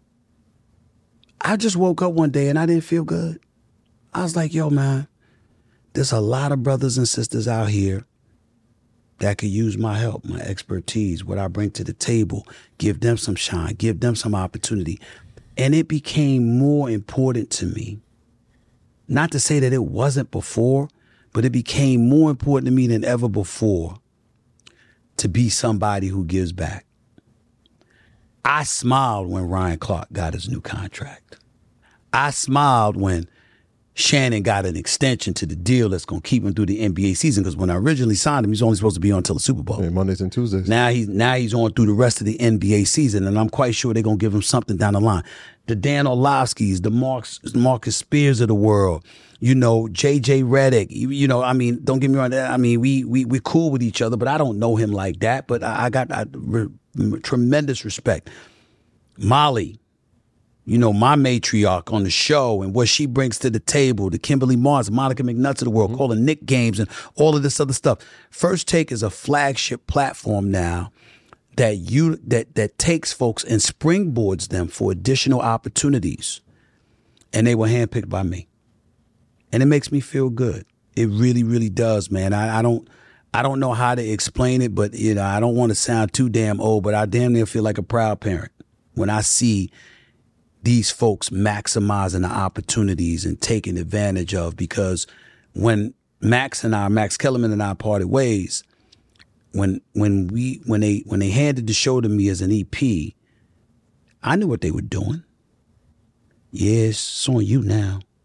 I just woke up one day and I didn't feel good. I was like, yo, man, there's a lot of brothers and sisters out here that could use my help, my expertise, what I bring to the table, give them some shine, give them some opportunity. And it became more important to me, not to say that it wasn't before, but it became more important to me than ever before to be somebody who gives back. I smiled when Ryan Clark got his new contract. I smiled when Shannon got an extension to the deal that's going to keep him through the N B A season, because when I originally signed him, he's only supposed to be on until the Super Bowl. Yeah, Mondays and Tuesdays. Now he's now he's on through the rest of the N B A season, and I'm quite sure they're going to give him something down the line. The Dan Orlovskis, the Marcus, Marcus Spears of the world, you know, J J Redick, you, you know, I mean, don't get me wrong. I mean, we we we're cool with each other, but I don't know him like that. But I, I got I, re, tremendous respect. Molly, you know, my matriarch on the show and what she brings to the table, the Kimberly Mars, Monica McNuts of the world, mm-hmm. calling Nick games and all of this other stuff. First Take is a flagship platform now that you that that takes folks and springboards them for additional opportunities. And they were handpicked by me. And it makes me feel good. It really, really does, man. I, I don't I don't know how to explain it, but you know, I don't want to sound too damn old, but I damn near feel like a proud parent when I see these folks maximizing the opportunities and taking advantage of, because when Max and I, Max Kellerman and I parted ways, when when we when they when they handed the show to me as an E P, I knew what they were doing. Yes, it's on you now.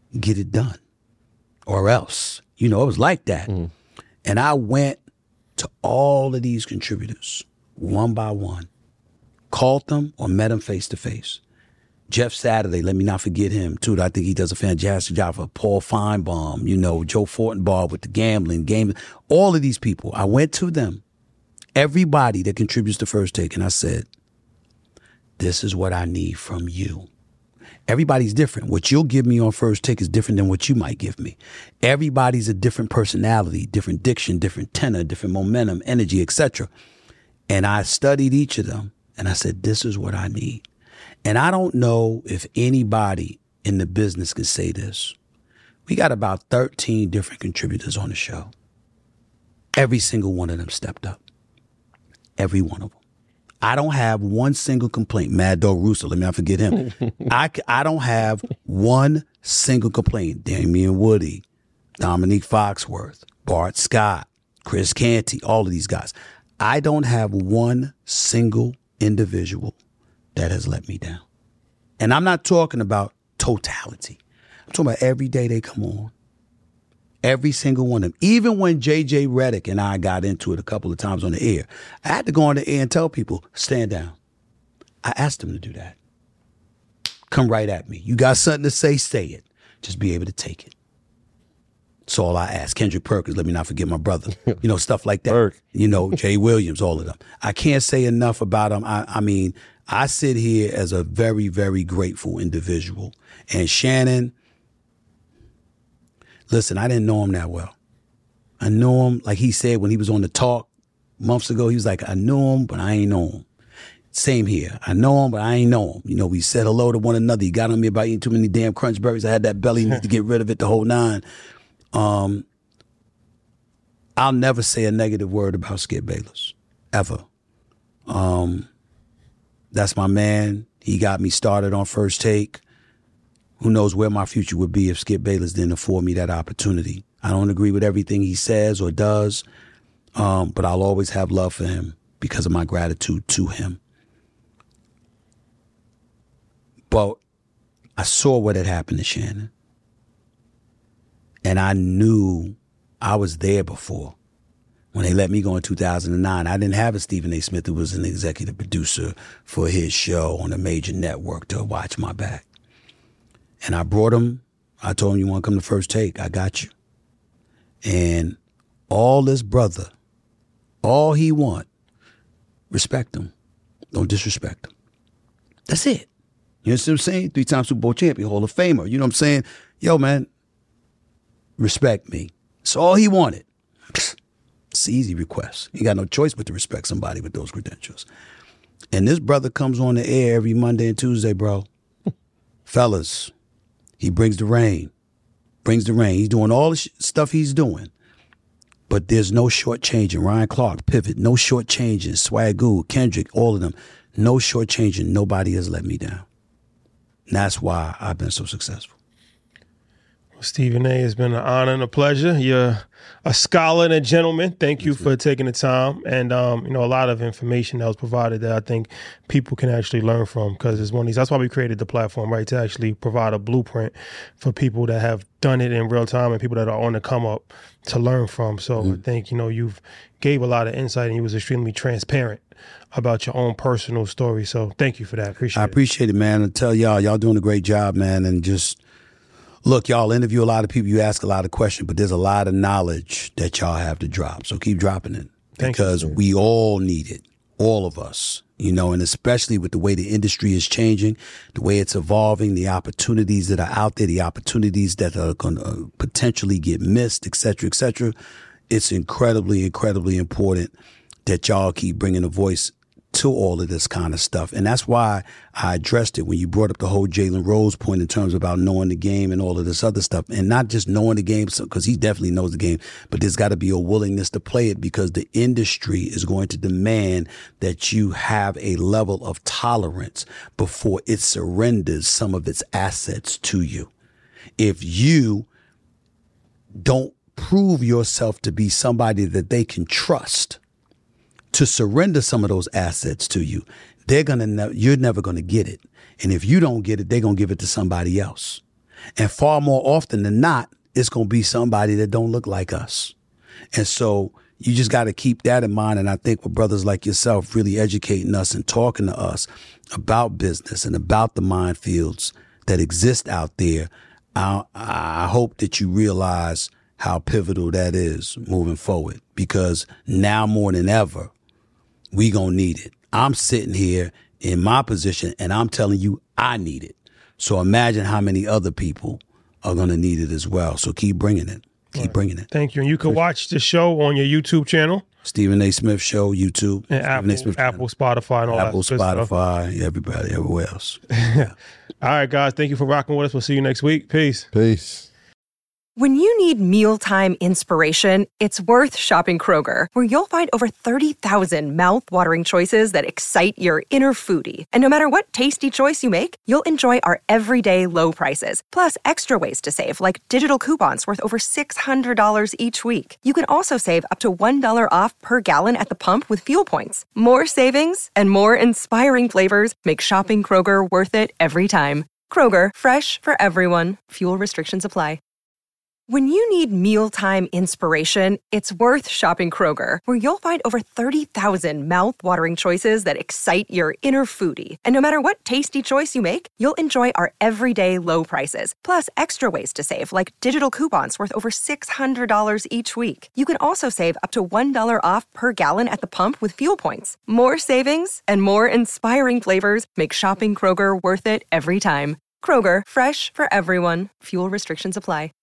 get it done. Or else. You know, it was like that. Mm. And I went to all of these contributors, one by one, called them or met them face to face. Jeff Saturday, let me not forget him, too. I think he does a fantastic job for Paul Feinbaum, you know, Joe Fortenbaugh with the gambling, game, all of these people. I went to them, everybody that contributes to First Take, and I said, this is what I need from you. Everybody's different. What you'll give me on First Take is different than what you might give me. Everybody's a different personality, different diction, different tenor, different momentum, energy, et cetera. And I studied each of them, and I said, this is what I need. And I don't know if anybody in the business can say this. We got about thirteen different contributors on the show. Every single one of them stepped up. Every one of them. I don't have one single complaint. Mad Dog Russo, let me not forget him. I, I don't have one single complaint. Damian Woody, Dominique Foxworth, Bart Scott, Chris Canty, all of these guys. I don't have one single individual that has let me down. And I'm not talking about totality. I'm talking about every day they come on. Every single one of them. Even when J J Redick and I got into it a couple of times on the air, I had to go on the air and tell people, stand down. I asked them to do that. Come right at me. You got something to say, say it. Just be able to take it. That's all I ask. Kendrick Perkins, let me not forget my brother. You know, stuff like that. Burke. You know, Jay Williams, all of them. I can't say enough about them. I, I mean, I sit here as a very, very grateful individual. And Shannon, listen, I didn't know him that well. I knew him, like he said when he was on the talk months ago, he was like, I knew him, but I ain't know him. Same here. I know him, but I ain't know him. You know, we said hello to one another. He got on me about eating too many damn Crunch Berries. I had that belly, need to get rid of it, the whole nine. Um, I'll never say a negative word about Skip Bayless, ever. Um, that's my man. He got me started on First Take. Who knows where my future would be if Skip Bayless didn't afford me that opportunity. I don't agree with everything he says or does, um, but I'll always have love for him because of my gratitude to him. But I saw what had happened to Shannon. And I knew I was there before. When they let me go in two thousand nine, I didn't have a Stephen A. Smith who was an executive producer for his show on a major network to watch my back. And I brought him. I told him, you want to come to First Take? I got you. And all this brother, all he want, respect him. Don't disrespect him. That's it. You know what I'm saying? Three-time Super Bowl champion, Hall of Famer. You know what I'm saying? Yo, man, respect me. That's all he wanted. It's an easy request. You got no choice but to respect somebody with those credentials. And this brother comes on the air every Monday and Tuesday, bro. Fellas, he brings the rain. Brings the rain. He's doing all the sh- stuff he's doing. But there's no shortchanging. Ryan Clark, Pivot, no shortchanging. Swagoo, Kendrick, all of them. No shortchanging. Nobody has let me down. And that's why I've been so successful. Well, Stephen A., it's been an honor and a pleasure. You're a scholar and a gentleman. Thank you for taking the time. And, um, you know, a lot of information that was provided that I think people can actually learn from, because it's one of these, that's why we created the platform, right? To actually provide a blueprint for people that have done it in real time and people that are on the come up to learn from. So mm-hmm. I think, you know, you've gave a lot of insight and you was extremely transparent about your own personal story. So thank you for that. Appreciate it. I appreciate it, man. I tell y'all, y'all doing a great job, man. And just look, y'all interview a lot of people. You ask a lot of questions, but there's a lot of knowledge that y'all have to drop. So keep dropping it Thank because you, we all need it. All of us, you know, and especially with the way the industry is changing, the way it's evolving, the opportunities that are out there, the opportunities that are going to potentially get missed, et cetera, et cetera. It's incredibly, incredibly important that y'all keep bringing a voice to all of this kind of stuff. And that's why I addressed it when you brought up the whole Jalen Rose point in terms about knowing the game and all of this other stuff. And not just knowing the game, because he definitely knows the game, but there's got to be a willingness to play it because the industry is going to demand that you have a level of tolerance before it surrenders some of its assets to you. If you don't prove yourself to be somebody that they can trust to surrender some of those assets to you, they're gonna ne- you're never gonna get it. And if you don't get it, they're gonna give it to somebody else. And far more often than not, it's going to be somebody that don't look like us. And so you just got to keep that in mind. And I think with brothers like yourself really educating us and talking to us about business and about the minefields that exist out there, I, I hope that you realize how pivotal that is moving forward, because now more than ever, we gonna need it. I'm sitting here in my position and I'm telling you I need it. So imagine how many other people are gonna need it as well. So keep bringing it. Keep right. bringing it. Thank you. And you can watch the show on your YouTube channel. Stephen A. Smith Show, YouTube. And Apple, Apple, Spotify, and all Apple, that Spotify, stuff. everybody, everywhere else. Yeah. All right, guys. Thank you for rocking with us. We'll see you next week. Peace. Peace. When you need mealtime inspiration, it's worth shopping Kroger, where you'll find over thirty thousand mouth-watering choices that excite your inner foodie. And no matter what tasty choice you make, you'll enjoy our everyday low prices, plus extra ways to save, like digital coupons worth over six hundred dollars each week. You can also save up to one dollar off per gallon at the pump with fuel points. More savings and more inspiring flavors make shopping Kroger worth it every time. Kroger, fresh for everyone. Fuel restrictions apply. When you need mealtime inspiration, it's worth shopping Kroger, where you'll find over thirty thousand mouth-watering choices that excite your inner foodie. And no matter what tasty choice you make, you'll enjoy our everyday low prices, plus extra ways to save, like digital coupons worth over six hundred dollars each week. You can also save up to one dollar off per gallon at the pump with fuel points. More savings and more inspiring flavors make shopping Kroger worth it every time. Kroger, fresh for everyone. Fuel restrictions apply.